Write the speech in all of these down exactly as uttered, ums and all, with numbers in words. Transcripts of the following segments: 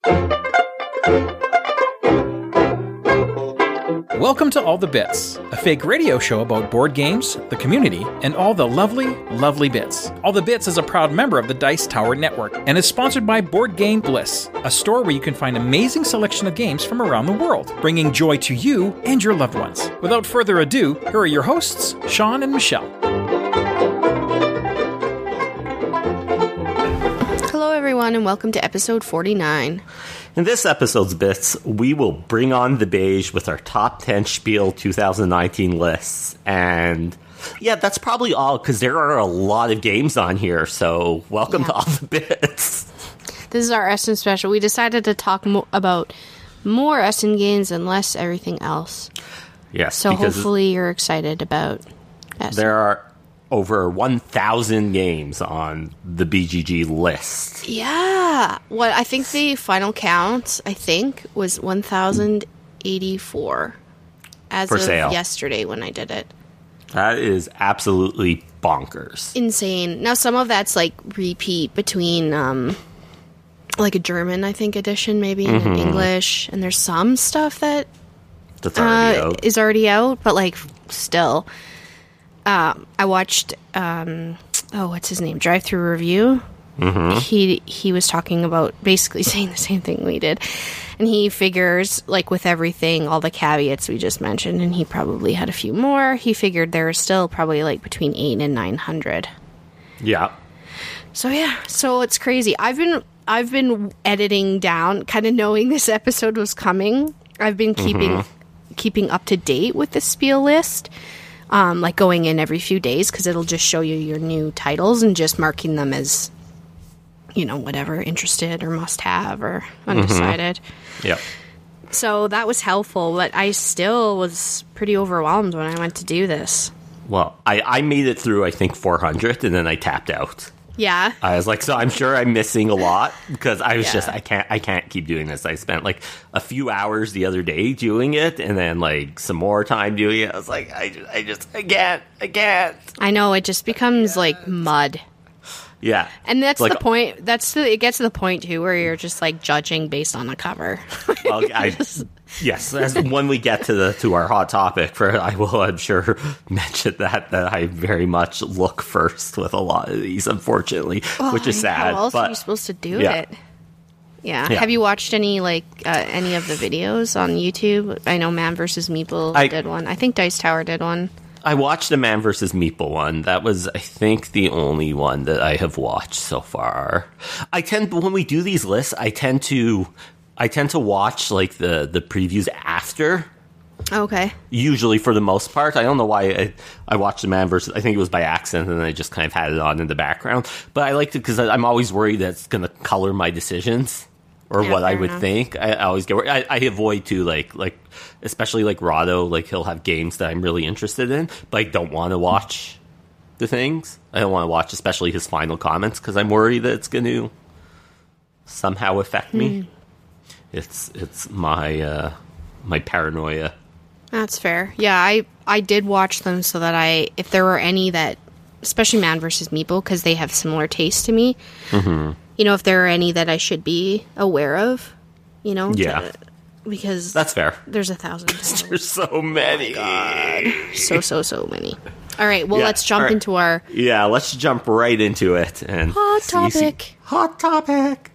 Welcome to All the Bits, a fake radio show about board games, the community, and all the lovely, lovely bits. All the Bits is a proud member of the Dice Tower Network and is sponsored by Board Game Bliss, a store where you can find amazing selection of games from around the world, bringing joy to you and your loved ones. Without further ado, here are your hosts, Sean and Michelle. Hello everyone and welcome to episode forty-nine. In this episode's bits, we will bring on the beige with our top ten Spiel twenty nineteen lists. And yeah, that's probably all, because there are a lot of games on here, so welcome yeah. to All the Bits. This is our Essen special. We decided to talk mo- about more Essen games and less everything else. Yes. So hopefully you're excited about Essen. There are over one thousand games on the B G G list. Yeah. What I think the final count, I think, was one thousand eighty-four as For of sale. yesterday when I did it. That is absolutely bonkers. Insane. Now, some of that's, like, repeat between, um, like, a German, I think, edition, maybe, and mm-hmm. an English. And there's some stuff that That's already uh, out. is already out, but, like, still. Um, I watched, um, oh, what's his name? Drive Through Review. Mm-hmm. He he was talking about basically saying the same thing we did. And he figures, like with everything, all the caveats we just mentioned, and he probably had a few more, he figured there are still probably like between eight and nine hundred. Yeah. So yeah, so it's crazy. I've been I've been editing down, kind of knowing this episode was coming. I've been keeping mm-hmm. keeping up to date with the Spiel list. Um, like going in every few days, because it'll just show you your new titles and just marking them as, you know, whatever, interested or must have or undecided. Mm-hmm. Yep. So that was helpful, but I still was pretty overwhelmed when I went to do this. Well, I, I made it through, I think, four hundred, and then I tapped out. Yeah. I was like, so I'm sure I'm missing a lot, because I was yeah. just, I can't, I can't keep doing this. I spent like a few hours the other day doing it, and then like some more time doing it. I was like, I just, I just, I can't, I can't. I know, it just becomes like mud. Yeah. And that's like, the point, that's the, it gets to the point too, where you're just like judging based on the cover. Well, I, yes, as when we get to the to our hot topic, for I will, I'm sure, mention that that I very much look first with a lot of these, unfortunately, oh, which is sad. How else but, are you supposed to do yeah. it? Yeah. yeah. Have you watched any like uh, any of the videos on YouTube? I know Man versus. Meeple I, did one. I think Dice Tower did one. I watched the Man versus. Meeple one. That was, I think, the only one that I have watched so far. I tend, when we do these lists, I tend to, I tend to watch like the the previews after. Okay. Usually, for the most part, I don't know why I, I watched the Man versus. I think it was by accident, and I just kind of had it on in the background. But I liked it because I'm always worried that it's going to color my decisions. Or yeah, what I would enough. think. I, I always get. I, I avoid to like like, especially like Rado. Like he'll have games that I'm really interested in, but I don't want to watch the things. I don't want to watch, especially his final comments, because I'm worried that it's going to somehow affect me. Mm. It's it's my uh, my paranoia. That's fair. Yeah, I I did watch them so that I, if there were any that, especially Man versus. Meeple, because they have similar taste to me. Mm-hmm. You know, if there are any that I should be aware of, you know? Yeah. To, because... That's fair. There's a thousand. There's so many. Oh my God. So, so, so many. All right, well, yeah. let's jump right. into our... Yeah, let's jump right into it. And Hot topic. See, hot topic.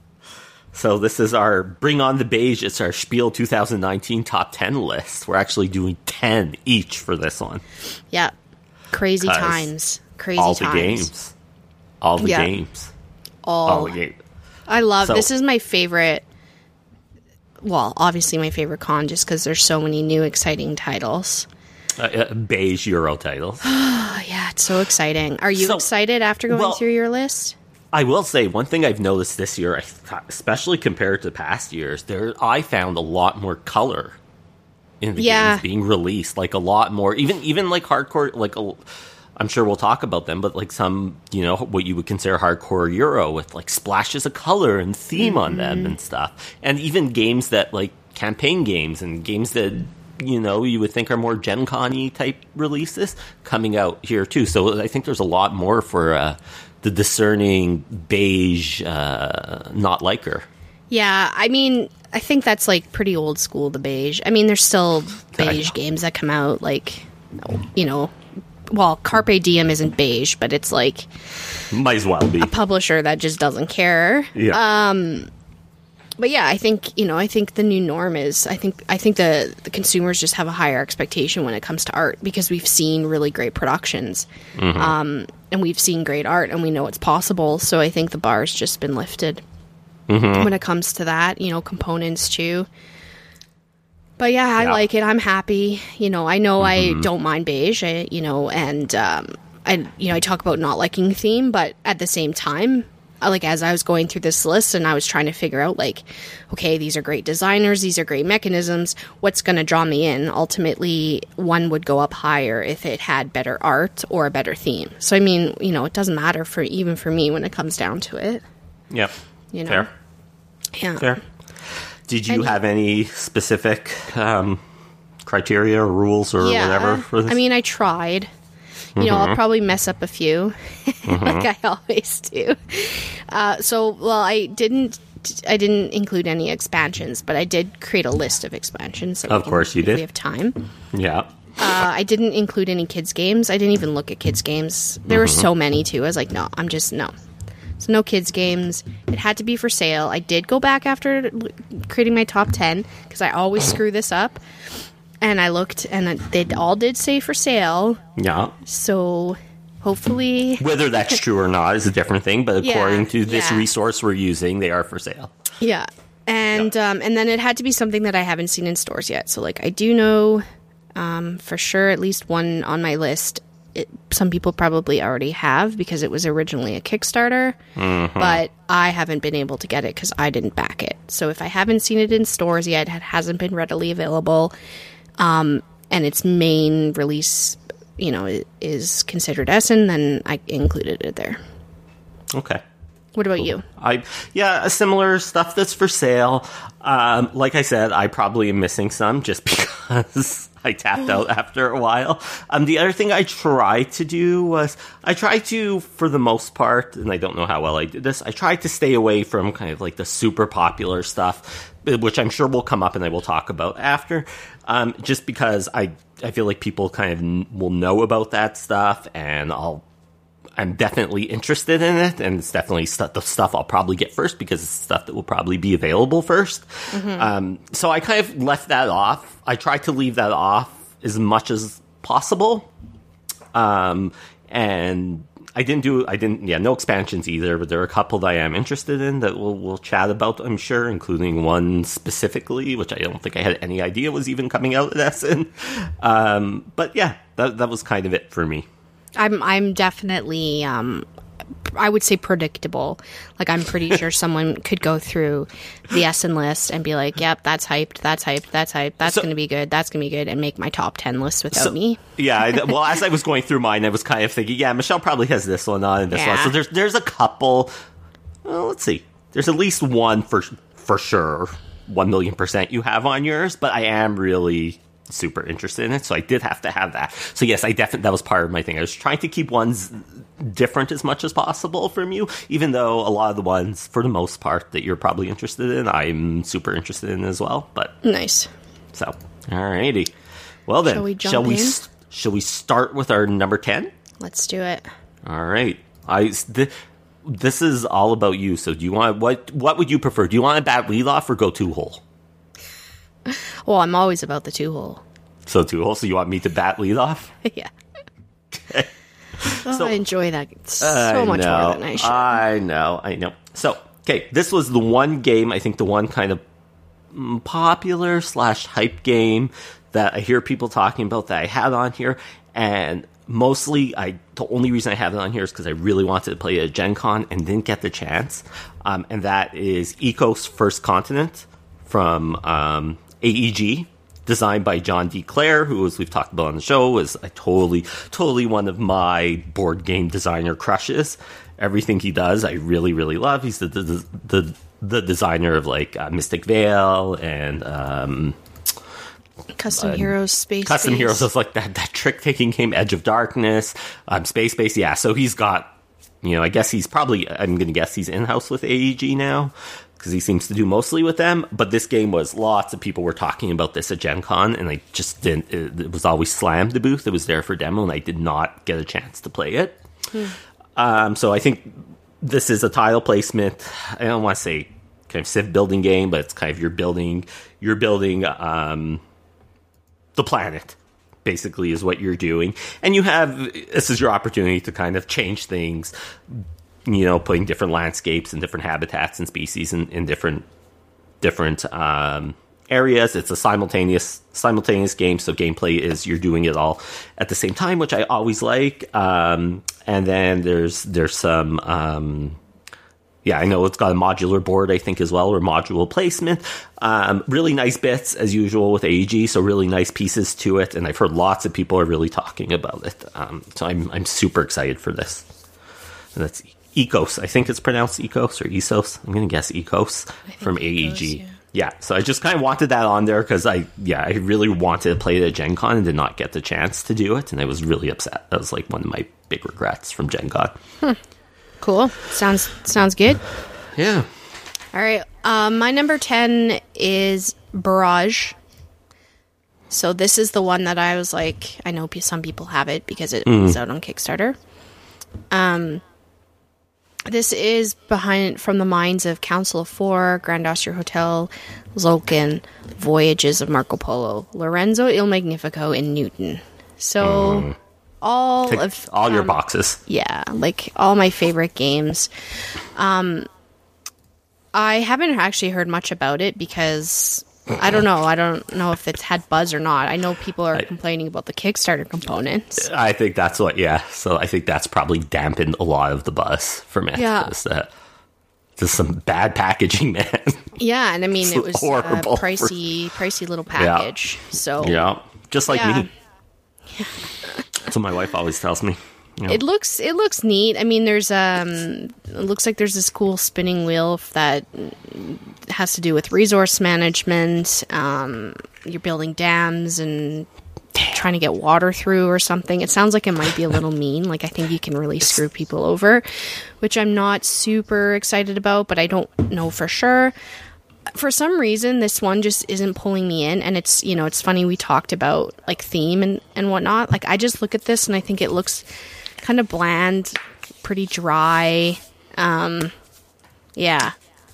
So this is our Bring on the Beige. It's our Spiel twenty nineteen top ten list. We're actually doing ten each for this one. Yeah. Crazy times. Crazy all times. All the games. All the yeah. games. All. All the games. I love, so, this is my favorite, well, obviously my favorite con, just because there's so many new exciting titles. Uh, uh, beige Euro titles. Oh, yeah, it's so exciting. Are you so, excited after going well, through your list? I will say, one thing I've noticed this year, especially compared to past years, there I found a lot more color in the yeah. games being released. Like, a lot more, even, even like hardcore, like, a, I'm sure we'll talk about them, but like some, you know, what you would consider hardcore Euro with like splashes of color and theme mm-hmm. on them and stuff. And even games that like campaign games and games that, you know, you would think are more Gen Con-y type releases coming out here too. So I think there's a lot more for uh, the discerning beige uh, not liker. Yeah, I mean, I think that's like pretty old school, the beige. I mean, there's still beige games that come out, like, you know, well, Carpe Diem isn't beige, but it's like might as well be a publisher that just doesn't care. Yeah. Um, but yeah, I think, you know, I think the new norm is, I think, I think the, the consumers just have a higher expectation when it comes to art because we've seen really great productions, mm-hmm. um, and we've seen great art and we know it's possible. So I think the bar's just been lifted. Mm-hmm. When it comes to that, you know, components too. But yeah, I yeah. like it. I'm happy. You know, I know mm-hmm. I don't mind beige, I, you know, and um, I, you know, I talk about not liking theme, but at the same time, like as I was going through this list and I was trying to figure out like, okay, these are great designers, these are great mechanisms, what's going to draw me in? Ultimately, one would go up higher if it had better art or a better theme. So, I mean, you know, it doesn't matter for even for me when it comes down to it. Yep. You know? Fair. Yeah. Fair. Did you and, have any specific um, criteria or rules or yeah, whatever for this? I mean, I tried. You know, mm-hmm. I'll probably mess up a few, mm-hmm. like I always do. Uh, so, well, I didn't. I didn't include any expansions, but I did create a list of expansions. So of can, course, you if did. We have time. Yeah. Uh, I didn't include any kids' games. I didn't even look at kids' games. There mm-hmm. were so many too. I was like, no, I'm just no. So no kids games. It had to be for sale. I did go back after creating my top ten because I always screw this up. And I looked and they all did say for sale. Yeah. So hopefully... Whether that's true or not is a different thing, but according yeah, to this yeah. resource we're using, they are for sale. Yeah. And yeah. Um, and then it had to be something that I haven't seen in stores yet. So like I do know um, for sure at least one on my list. It, some people probably already have because it was originally a Kickstarter, mm-hmm. but I haven't been able to get it because I didn't back it. So if I haven't seen it in stores yet, it hasn't been readily available, um, and its main release, you know, is considered Essen, then I included it there. Okay. What about cool. you? I yeah, a similar stuff that's for sale. Um, like I said, I probably am missing some just because I tapped out after a while. Um, the other thing I tried to do was I tried to, for the most part, and I don't know how well I did this, I tried to stay away from kind of like the super popular stuff, which I'm sure will come up and I will talk about after, um, just because I, I feel like people kind of n- will know about that stuff and I'll I'm definitely interested in it, and it's definitely st- the stuff I'll probably get first because it's stuff that will probably be available first. Mm-hmm. Um, so I kind of left that off. I tried to leave that off as much as possible. Um, and I didn't do, I didn't, yeah, no expansions either, but there are a couple that I am interested in that we'll, we'll chat about, I'm sure, including one specifically, which I don't think I had any idea was even coming out at Essen. Um, but yeah, that, that was kind of it for me. I'm I'm definitely um, I would say predictable. Like I'm pretty sure someone could go through the Essen list and be like, "Yep, that's hyped. That's hyped. That's hyped. That's so, going to be good. That's going to be good," and make my top ten list without so, me. Yeah. I, well, as I was going through mine, I was kind of thinking, "Yeah, Michelle probably has this one on and this yeah. one." So there's there's a couple. Well, let's see. There's at least one for for sure, one million percent you have on yours, but I am really super interested in it, so I did have to have that. So yes, I definitely, that was part of my thing. I was trying to keep ones different as much as possible from you, even though a lot of the ones, for the most part, that you're probably interested in, I'm super interested in as well. But nice. So, alrighty. Well then, shall we jump shall we, in? Shall we start with our number ten? Let's do it. All right. I th- this is all about you. So, do you want what? What would you prefer? Do you want a bat lead off or go two hole? Well, I'm always about the two hole. So two hole. So you want me to bat lead off? Yeah. Okay. Oh, so, I enjoy that so I much know, more than I should. I know. I know. So okay, this was the one game. I think the one kind of popular slash hype game that I hear people talking about that I had on here, and mostly I. The only reason I have it on here is because I really wanted to play it at Gen Con and didn't get the chance. Um, and that is Ecos First Continent from um, A E G, designed by John D. Clare, who, as we've talked about on the show, is a totally, totally one of my board game designer crushes. Everything he does, I really, really love. He's the the the, the designer of like uh, Mystic Vale and um, Custom uh, Heroes, Space Custom Base. Heroes is like that that trick taking game, Edge of Darkness, um, Space Base. Yeah, so he's got. You know, I guess he's probably, I'm going to guess he's in-house with A E G now. because he seems to do mostly with them. But this game was, lots of people were talking about this at Gen Con, and I just didn't, it, it was always slammed, the booth. It was there for demo, and I did not get a chance to play it. Hmm. Um, so I think this is a tile placement, I don't want to say kind of civ building game, but it's kind of you're building, you're building um, the planet, basically, is what you're doing. And you have, this is your opportunity to kind of change things, you know, putting different landscapes and different habitats and species in, in different different um, areas. It's a simultaneous simultaneous game, so gameplay is you're doing it all at the same time, which I always like. Um, and then there's there's some, um, yeah, I know it's got a modular board, I think, as well, or module placement. Um, really nice bits, as usual, with A E G, so really nice pieces to it. And I've heard lots of people are really talking about it. Um, so I'm I'm super excited for this. And that's Ecos. I think it's pronounced Ecos or Esos. I'm going to guess Ecos from A E G. Ecos, yeah. yeah, so I just kind of wanted that on there because I, yeah, I really wanted to play it at Gen Con and did not get the chance to do it. And I was really upset. That was like one of my big regrets from Gen Con. Hmm. Cool. Sounds sounds good. Yeah. All right. Um, my number ten is Barrage. So this is the one that I was like, I know some people have it because it mm. was out on Kickstarter. Um, this is behind from the minds of Council of Four, Grand Austria Hotel, Tzolk'in, Voyages of Marco Polo, Lorenzo Il Magnifico, and Newton. So mm. all Tick of all um, your boxes. Yeah, like all my favorite games. Um, I haven't actually heard much about it because I don't know. I don't know if it's had buzz or not. I know people are I, complaining about the Kickstarter components. I think that's what, yeah. So I think that's probably dampened a lot of the buzz from it. Yeah. Uh, just some bad packaging, man. Yeah, and I mean, it's it was a horrible pricey, for... pricey little package. Yeah. So yeah, just like yeah. me. That's what my wife always tells me. Yeah. It looks it looks neat. I mean, there's um, it looks like there's this cool spinning wheel that has to do with resource management. Um, you're building dams and trying to get water through or something. It sounds like it might be a little mean. Like, I think you can really screw people over, which I'm not super excited about, but I don't know for sure. For some reason, this one just isn't pulling me in, and it's, you know, it's funny, we talked about, like, theme and, and whatnot. Like, I just look at this, and I think it looks kind of bland, pretty dry. Um, yeah.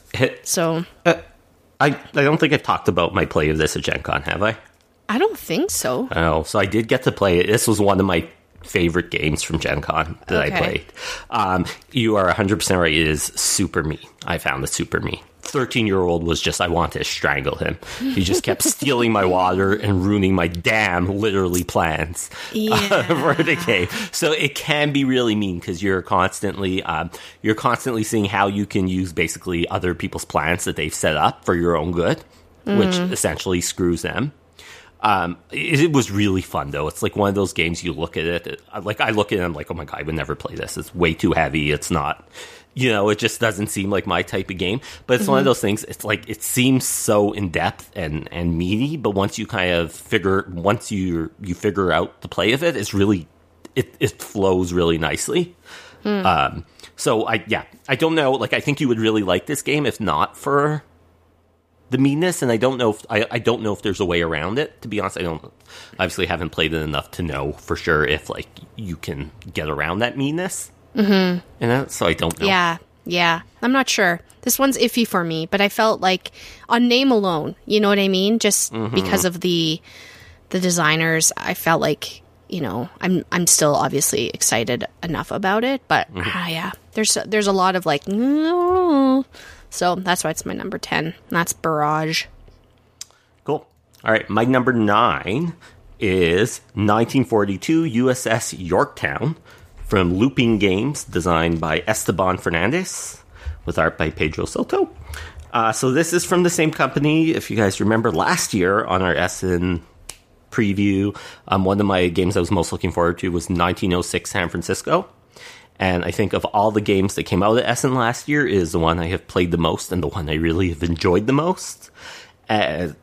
So... Uh, I, I don't think I've talked about my play of this at Gen Con, have I? I don't think so. Oh, so I did get to play it. This was one of my favorite games from Gen Con that okay. I played. Um, you are one hundred percent right. It is super me. I found it super me. thirteen-year-old was just, I wanted to strangle him. He just kept stealing my water and ruining my damn, literally, plans yeah. uh, for the game. So it can be really mean because you're constantly, um, you're constantly seeing how you can use basically other people's plans that they've set up for your own good, mm. which essentially screws them. Um, it, it was really fun, though. It's like one of those games you look at it, it, like I look at it and I'm like, oh my God, I would never play this. It's way too heavy. It's not, you know, it just doesn't seem like my type of game. But it's mm-hmm. one of those things, it's like, it seems so in-depth and, and meaty, but once you kind of figure, once you you figure out the play of it, it's really, it, it flows really nicely. Mm. Um, so, I yeah, I don't know, like, I think you would really like this game if not for the meanness, and I don't know if I, I don't know if there's a way around it. To be honest, I don't obviously haven't played it enough to know for sure if like you can get around that meanness. Mm-hmm. You know, so I don't know. Yeah, yeah, I'm not sure. This one's iffy for me, but I felt like on name alone, you know what I mean? Just mm-hmm. because of the the designers, I felt like, you know, I'm I'm still obviously excited enough about it, but mm-hmm. ah, yeah, there's there's a lot of like. Mm-hmm. So that's why it's my number ten. And that's Barrage. Cool. All right. My number nine is nineteen forty-two U S S Yorktown from Looping Games, designed by Esteban Fernandez, with art by Pedro Soto. Uh, so this is from the same company. If you guys remember last year on our Essen preview, um, one of my games I was most looking forward to was nineteen oh six San Francisco. And I think of all the games that came out of Essen last year is the one I have played the most and the one I really have enjoyed the most. Uh,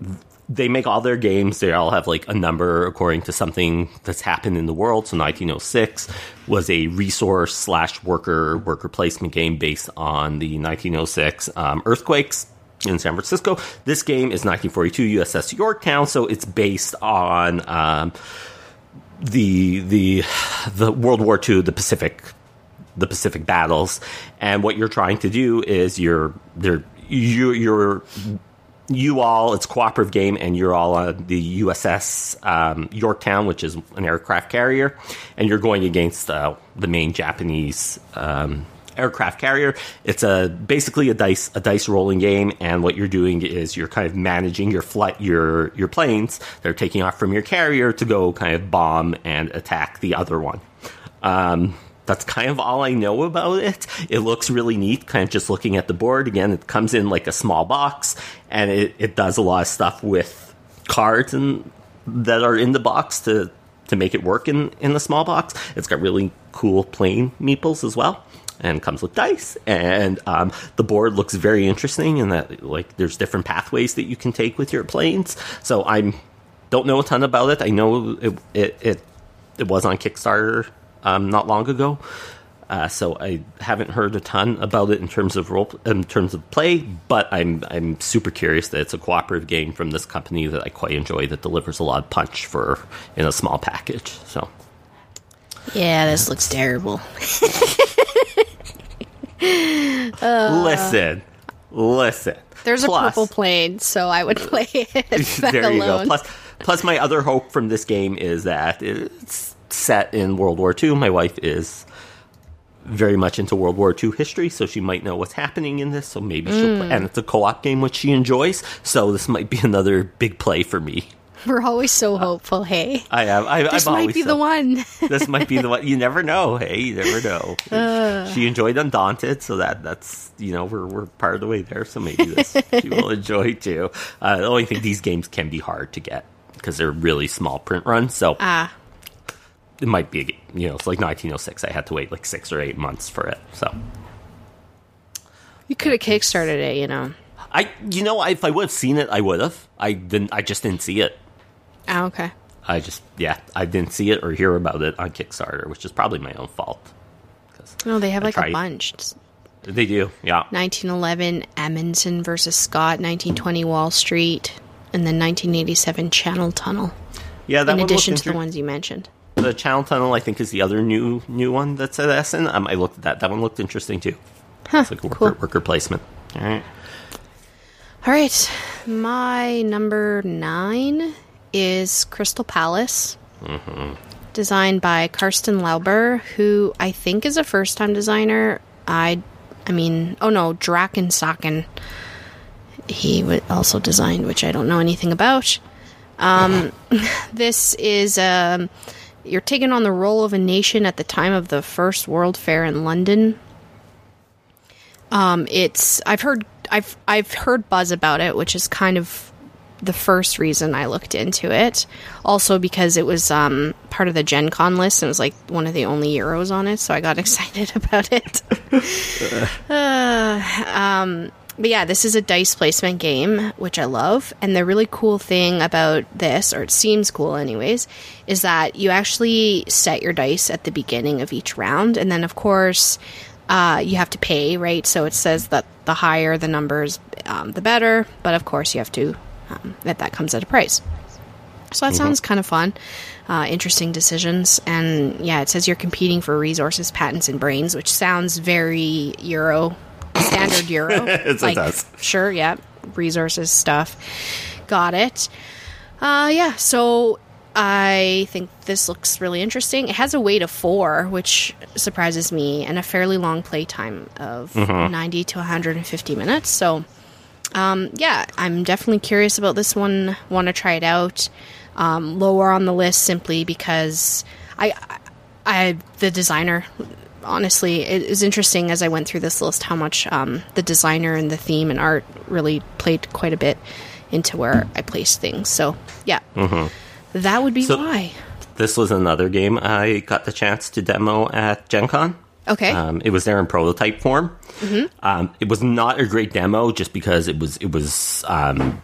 they make all their games. They all have like a number according to something that's happened in the world. So nineteen oh six was a resource slash worker worker placement game based on the nineteen oh six um, earthquakes in San Francisco. This game is nineteen forty-two U S S Yorktown, so it's based on um, the the the World War Two, the Pacific the Pacific battles, and what you're trying to do is you're there you you're you all it's a cooperative game, and you're all on the U S S um, Yorktown, which is an aircraft carrier, and you're going against uh, the main Japanese um, aircraft carrier. It's a basically a dice a dice rolling game, and what you're doing is you're kind of managing your flight your your planes. They're taking off from your carrier to go kind of bomb and attack the other one. Um, That's kind of all I know about it. It looks really neat, kind of just looking at the board. Again, it comes in like a small box, and it, it does a lot of stuff with cards and that are in the box to, to make it work in, in the small box. It's got really cool plain meeples as well, and comes with dice. And um, the board looks very interesting in that like there's different pathways that you can take with your planes. So I don't know a ton about it. I know it it it, it was on Kickstarter Um, not long ago, uh, so I haven't heard a ton about it in terms of role, in terms of play. But I'm I'm super curious that it's a cooperative game from this company that I quite enjoy, that delivers a lot of punch for in a small package. So, yeah, this looks terrible. uh, listen, listen. There's plus, a purple plane, so I would play it. There alone. you go. Plus, plus, my other hope from this game is that it's set in World War Two. My wife is very much into World War Two history, so she might know what's happening in this, so maybe she'll play. And it's a co-op game which she enjoys, so this might be another big play for me. We're always so hopeful, hey? I am. I, this I'm might always be so, the one. This might be the one. You never know, hey? You never know. Uh. She enjoyed Undaunted, so that that's, you know, we're we're part of the way there, so maybe this she will enjoy too. Uh, the only thing, these games can be hard to get because they're really small print runs, so... Ah. It might be, you know, it's like nineteen oh six. I had to wait like six or eight months for it. So you could have kickstarted it, you know. I, you know, if I would have seen it, I would have. I didn't. I just didn't see it. Oh, okay. I just, yeah, I didn't see it or hear about it on Kickstarter, which is probably my own fault. No, they have I like tried. a bunch. They do, yeah. nineteen eleven Amundsen versus Scott, nineteen twenty Wall Street, and then nineteen eighty-seven Channel Tunnel. Yeah, that in one addition looked to inter- the ones you mentioned. The Channel Tunnel, I think, is the other new new one that's at Essen. Um, I looked at that. That one looked interesting, too. Huh, it's like a worker, cool. worker placement. All right. All right. My number nine is Crystal Palace. Mm-hmm. Designed by Karsten Lauber, who I think is a first-time designer. I I mean, oh no, Drakensaken. He would also designed, which I don't know anything about. Um, this is, um, you're taking on the role of a nation at the time of the First World Fair in London. Um, it's, I've heard, I've, I've heard buzz about it, which is kind of the first reason I looked into it. Also because it was, um, part of the Gen Con list and it was like one of the only Euros on it, so I got excited about it. uh, um, But yeah, this is a dice placement game, which I love. And the really cool thing about this, or it seems cool anyways, is that you actually set your dice at the beginning of each round. And then, of course, uh, you have to pay, right? So it says that the higher the numbers, um, the better. But, of course, you have to, um, that that comes at a price. So that mm-hmm. sounds kind of fun. Uh, interesting decisions. And, yeah, it says you're competing for resources, patents, and brains, which sounds very Euro standard Euro. It's like, it does. Sure, yeah. Resources stuff. Got it. Uh, yeah, so I think this looks really interesting. It has a weight of four, which surprises me, and a fairly long play time of mm-hmm. ninety to one hundred fifty minutes. So, um, yeah, I'm definitely curious about this one. Want to try it out. Um, lower on the list simply because I, I, the designer... Honestly, it is interesting as I went through this list how much um, the designer and the theme and art really played quite a bit into where I placed things. So, yeah, mm-hmm. that would be so why. This was another game I got the chance to demo at Gen Con. Okay. Um, it was there in prototype form. Mm-hmm. Um, it was not a great demo just because it was it was um,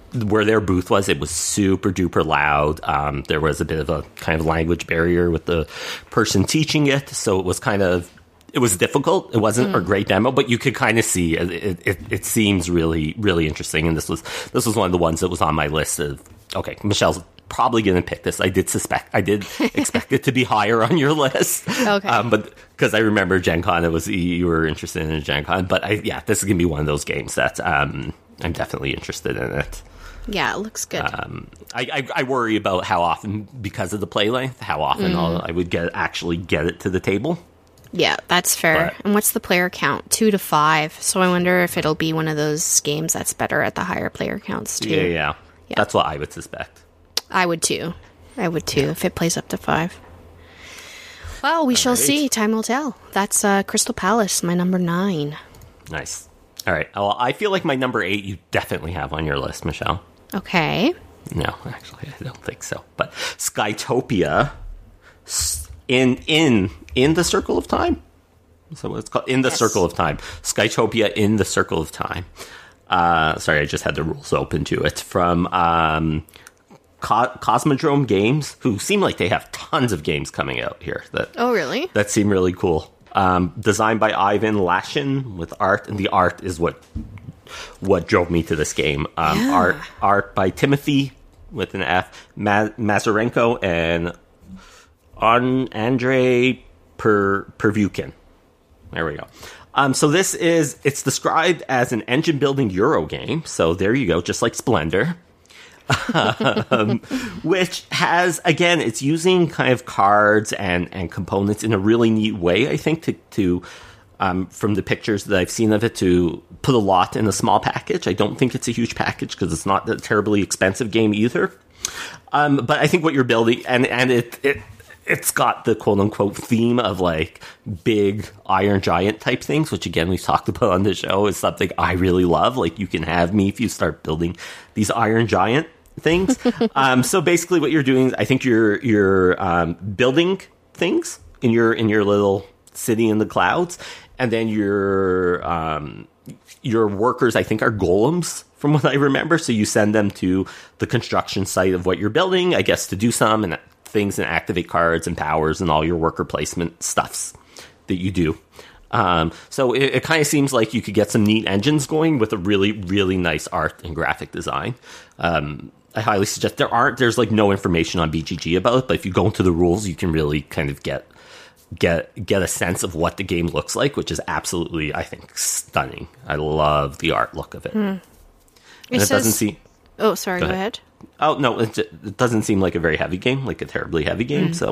where their booth was, it was super duper loud. Um, there was a bit of a kind of language barrier with the person teaching it, so it was kind of it was difficult. It wasn't mm. a great demo, but you could kind of see it, it, it. It seems really really interesting, and this was this was one of the ones that was on my list of okay, Michelle's probably going to pick this. I did suspect, I did expect it to be higher on your list. Okay. Um, but because I remember Gen Con, it was, you were interested in Gen Con. But I, yeah, this is going to be one of those games that um, I'm definitely interested in it. Yeah, it looks good. Um, I, I, I worry about how often, because of the play length, how often mm. I'll, I would get actually get it to the table. Yeah, that's fair. But, and what's the player count? Two to five. So I wonder if it'll be one of those games that's better at the higher player counts, too. Yeah, yeah. yeah. That's what I would suspect. I would too. I would too, yeah. if it plays up to five. Well, we All shall right. see. Time will tell. That's uh, Crystal Palace, my number nine. Nice. All right. Well, I feel like my number eight you definitely have on your list, Michelle. Okay. No, actually, I don't think so. But Skytopia in in in the Circle of Time. So it's called In the yes. Circle of Time. Skytopia in the Circle of Time. Uh, sorry, I just had the rules open to it. From um, Co- Cosmodrome Games, who seem like they have tons of games coming out here. That oh, really? That seem really cool. Um, designed by Ivan Lashin with art, and the art is what what drove me to this game. Um, yeah. Art art by Timothy with an F, Ma- Mazarenko and on Andrei per Pervukin. There we go. Um, so this is, it's described as an engine building Euro game. So there you go, just like Splendor. um, which has, again, it's using kind of cards and, and components in a really neat way, I think, to, to um, from the pictures that I've seen of it, to put a lot in a small package. I don't think it's a huge package because it's not a terribly expensive game either. Um, but I think what you're building, and, and it, it, it's got the quote-unquote theme of, like, big Iron Giant type things, which, again, we've talked about on the show, is something I really love. Like, you can have me if you start building these Iron Giant things. um, so basically what you're doing, I think you're you're um, building things in your in your little city in the clouds, and then your um, your workers, I think, are golems, from what I remember. So you send them to the construction site of what you're building, I guess, to do some and things and activate cards and powers and all your worker placement stuffs that you do. Um, so it, it kind of seems like you could get some neat engines going with a really, really nice art and graphic design. Um, I highly suggest there aren't, there's like no information on B G G about it, but if you go into the rules, you can really kind of get, get, get a sense of what the game looks like, which is absolutely, I think, stunning. I love the art look of it. Hmm. And it, it says, doesn't seem, oh, sorry, go ahead. Go ahead. Oh, no, it, it doesn't seem like a very heavy game, like a terribly heavy game. Mm. So,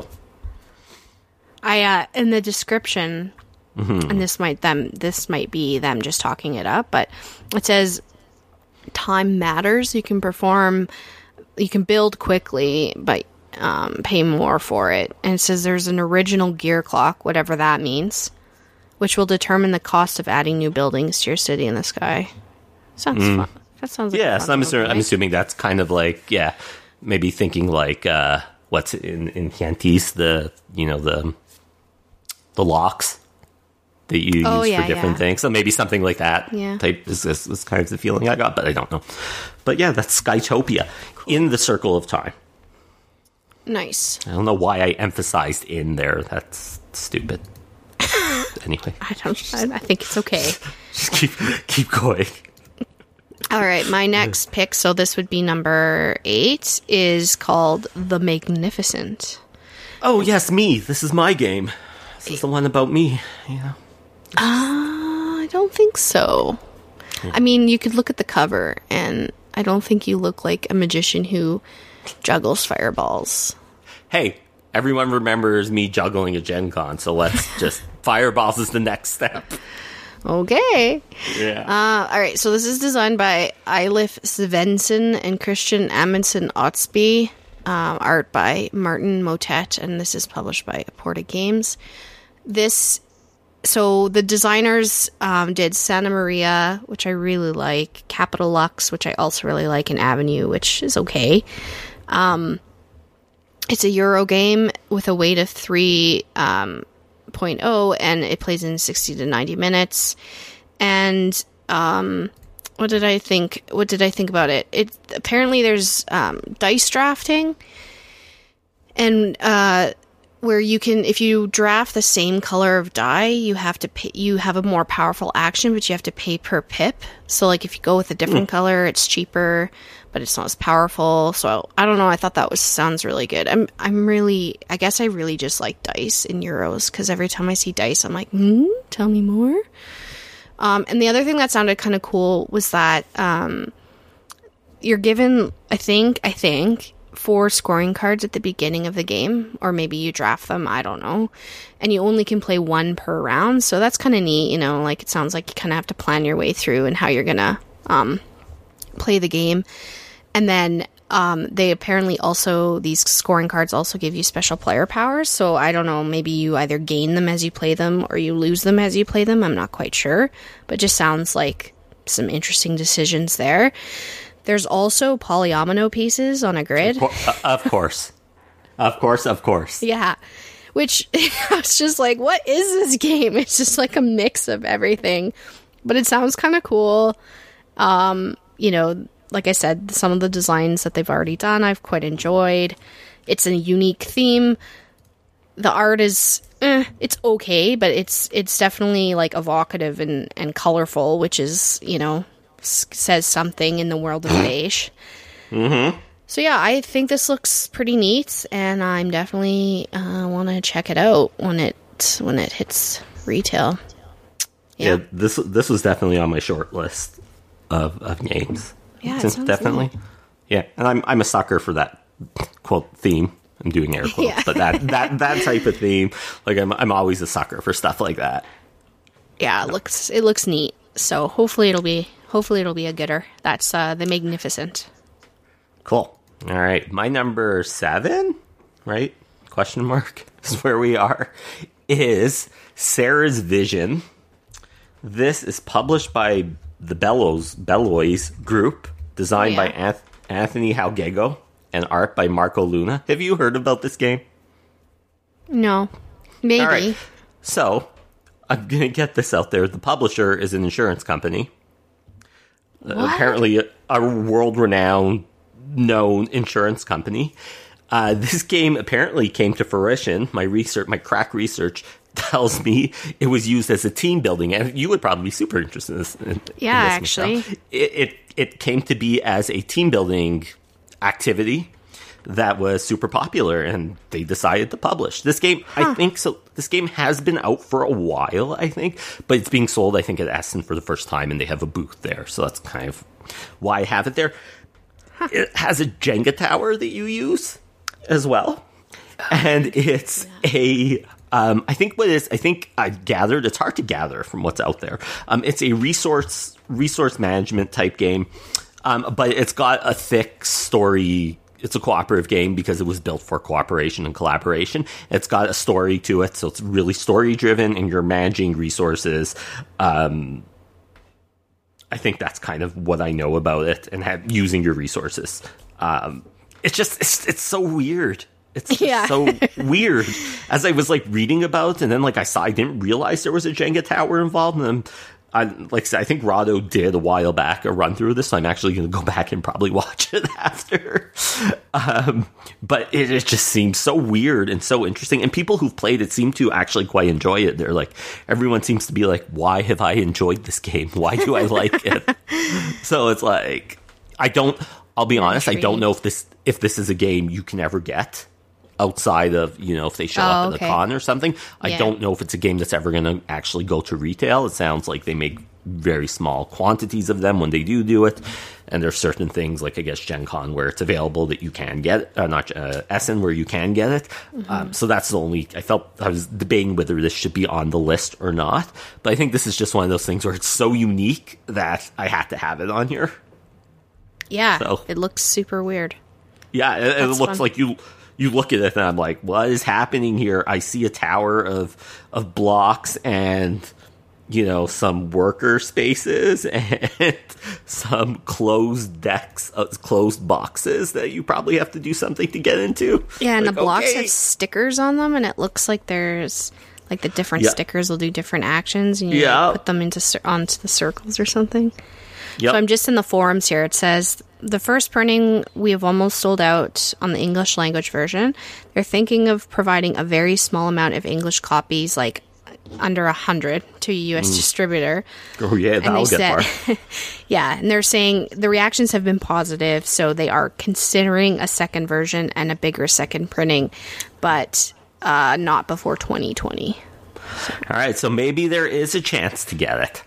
I uh, in the description, mm-hmm. and this might them this might be them just talking it up, but it says time matters. You can perform, you can build quickly, but um, pay more for it. And it says there's an original gear clock, whatever that means, which will determine the cost of adding new buildings to your city in the sky. Sounds mm. fun. That sounds like yes. Fun I'm game, assuming. right? I'm assuming that's kind of like yeah, maybe thinking like uh, what's in in Cantis, the you know the the locks that you oh, use yeah, for different yeah. things. So maybe something like that yeah. type is, is, is kind of the feeling I got, but I don't know. But yeah, that's Skytopia cool. in the Circle of Time. Nice. I don't know why I emphasized in there. That's stupid. Anyway, I don't. I, I think it's okay. Just keep keep going. All right, my next pick, so this would be number eight, is called The Magnificent. Oh, yes, me. This is my game. This is the one about me. Yeah. Uh, I don't think so. Yeah. I mean, you could look at the cover, and I don't think you look like a magician who juggles fireballs. Hey, everyone remembers me juggling a Gen Con, so let's just... Fireballs is the next step. Okay. Yeah. Uh, all right. So this is designed by Eilif Svensson and Christian Amundsen Otsby. Um, art by Martin Motet, and this is published by Aporta Games. This, so the designers um, did Santa Maria, which I really like, Capital Lux, which I also really like, and Avenue, which is okay. Um, it's a Euro game with a weight of three. Um, .oh, and it plays in sixty to ninety minutes, and um, what did I think? What did I think about it? It apparently there's um, dice drafting, and uh, where you can, if you draft the same color of die, you have to pay, you have a more powerful action, but you have to pay per pip. So like if you go with a different mm. color, it's cheaper, but it's not as powerful. So I don't know. I thought that was sounds really good. I'm I'm really. I guess I really just like dice in Euros because every time I see dice, I'm like, hmm, tell me more. Um, and the other thing that sounded kind of cool was that um, you're given, I think, I think, four scoring cards at the beginning of the game, or maybe you draft them, I don't know, and you only can play one per round, so that's kind of neat, you know, like it sounds like you kind of have to plan your way through and how you're gonna um, play the game. And then Um, they apparently also, these scoring cards also give you special player powers, so I don't know, maybe you either gain them as you play them or you lose them as you play them, I'm not quite sure, but it just sounds like some interesting decisions there. There's also polyomino pieces on a grid. Of course. Of course, of course. Yeah, which I was just like, what is this game? It's just like a mix of everything, but it sounds kind of cool. Um, you know, like I said, some of the designs that they've already done, I've quite enjoyed. It's a unique theme. The art is, eh, it's okay, but it's it's definitely like evocative and, and colorful, which is, you know, s- says something in the world of beige. Mm-hmm. So yeah, I think this looks pretty neat, and I'm definitely uh, want to check it out when it when it hits retail. Yeah. yeah, this this was definitely on my short list of, of games. Yeah, it sounds definitely. neat. Yeah, and I'm I'm a sucker for that quote theme. I'm doing air quotes, yeah. but that, that that type of theme, like I'm I'm always a sucker for stuff like that. Yeah, it looks it looks neat. So hopefully it'll be hopefully it'll be a gooder. That's uh, the Magnificent. Cool. All right, my number seven, right? Question mark is where we are. Is Sarah's Vision. This is published by the Bellows Belloys Group, designed oh, yeah. by Anth- Anthony Halgego, and art by Marco Luna. Have you heard about this game? No, maybe. All right. So I'm gonna get this out there. The publisher is an insurance company, uh, apparently a, a world-renowned, known insurance company. Uh, this game apparently came to fruition. My research, my crack research. tells me it was used as a team building, and you would probably be super interested in this. In, yeah, in this, actually, it, it it came to be as a team building activity that was super popular, and they decided to publish this game. Huh. I think so. This game has been out for a while, I think, but it's being sold, I think, at Essen for the first time, and they have a booth there, so that's kind of why I have it there. Huh. It has a Jenga tower that you use as well, oh, and it's yeah. a. Um, I think what is I think I gathered it's hard to gather from what's out there. Um, it's a resource resource management type game, um, but it's got a thick story. It's a cooperative game because it was built for cooperation and collaboration. It's got a story to it, so it's really story driven, and you're managing resources. Um, I think that's kind of what I know about it, and have, using your resources. Um, it's just it's it's so weird. It's just yeah. so weird. As I was like reading about, and then like I saw, I didn't realize there was a Jenga tower involved. And then, I, like I said, I think Rado did a while back a run through of this. So I'm actually going to go back and probably watch it after. Um, but it, it just seems so weird and so interesting. And people who've played it seem to actually quite enjoy it. They're like, everyone seems to be like, why have I enjoyed this game? Why do I like it? So it's like, I don't. I'll be honest. I don't know if this if this is a game you can ever get. Outside of, you know, if they show oh, up at okay. a con or something. I yeah. don't know if it's a game that's ever going to actually go to retail. It sounds like they make very small quantities of them when they do do it. And there's certain things, like I guess Gen Con, where it's available that you can get, uh, not uh, Essen, where you can get it. Mm-hmm. Um, so that's the only, I felt, I was debating whether this should be on the list or not. But I think this is just one of those things where it's so unique that I had to have it on here. Yeah, so, it looks super weird. Yeah, it, it looks fun. like you... You look at it and I'm like, what is happening here? I see a tower of of blocks and, you know, some worker spaces and some closed decks, uh, closed boxes that you probably have to do something to get into. Yeah, and like, the blocks okay. have stickers on them, and it looks like there's, like, the different yeah. stickers will do different actions, and you yeah. put them into onto the circles or something. Yep. So I'm just in the forums here. It says, the first printing, we have almost sold out on the English language version. They're thinking of providing a very small amount of English copies, like under one hundred, to a U S mm. distributor. Oh, yeah, that'll get said, far. Yeah, and they're saying the reactions have been positive, so they are considering a second version and a bigger second printing, but uh, not before twenty twenty. So. All right, so maybe there is a chance to get it.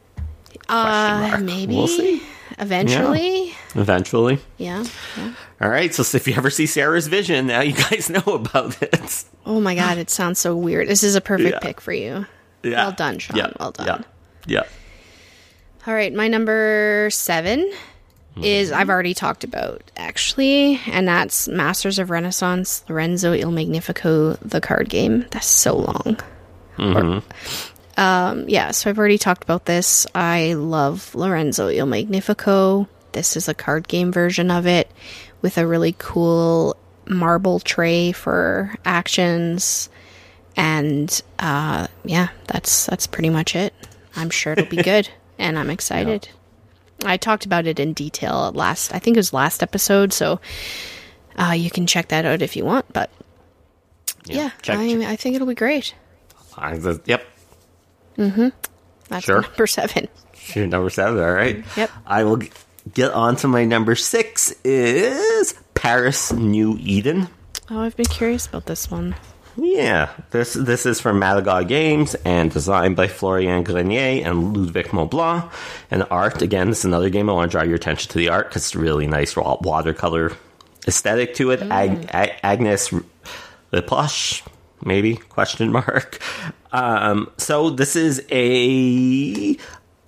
Uh, maybe. We'll see. Eventually. Yeah. Eventually. Yeah. yeah. All right, so if you ever see Sarah's vision, now you guys know about it. Oh my god, it sounds so weird. This is a perfect yeah. pick for you. Yeah. Well done, Sean. Yeah. Well done. Yeah. yeah. All right, my number seven mm-hmm. is I've already talked about, actually, and that's Masters of Renaissance, Lorenzo Il Magnifico, the card game. That's so long. Mm-hmm. Or, um, yeah, so I've already talked about this. I love Lorenzo Il Magnifico. This is a card game version of it with a really cool marble tray for actions. And uh, yeah, that's that's pretty much it. I'm sure it'll be good, and I'm excited. Yeah. I talked about it in detail last, I think it was last episode, so uh, you can check that out if you want. But yeah, yeah check, I, check. I think it'll be great. I, the, yep. Mm-hmm. That's sure. number seven. Your number seven, all right. Yep. I will g- get on to my number six is Paris New Eden. Oh, I've been curious about this one. Yeah, this this is from Malaga Games and designed by Florian Grenier and Ludwig Montblanc. And art, again, this is another game I want to draw your attention to the art because it's really nice watercolor aesthetic to it. Mm. Ag- Ag- Agnes Lepoche, maybe, question mark. Um, so this is a...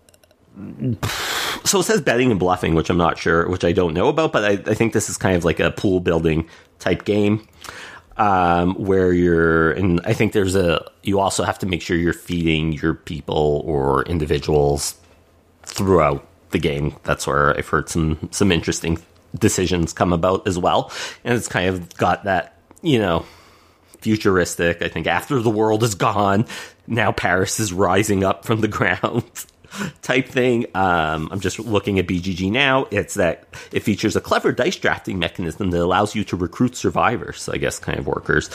So it says betting and bluffing, which I'm not sure, which I don't know about, but I, I think this is kind of like a pool building type game. Um, where you're, and I think there's a, you also have to make sure you're feeding your people or individuals throughout the game. That's where I've heard some, some interesting decisions come about as well. And it's kind of got that, you know, futuristic, I think after the world is gone, now Paris is rising up from the ground type thing. Um, I'm just looking at B G G now. It's that it features a clever dice drafting mechanism that allows you to recruit survivors, I guess, kind of workers.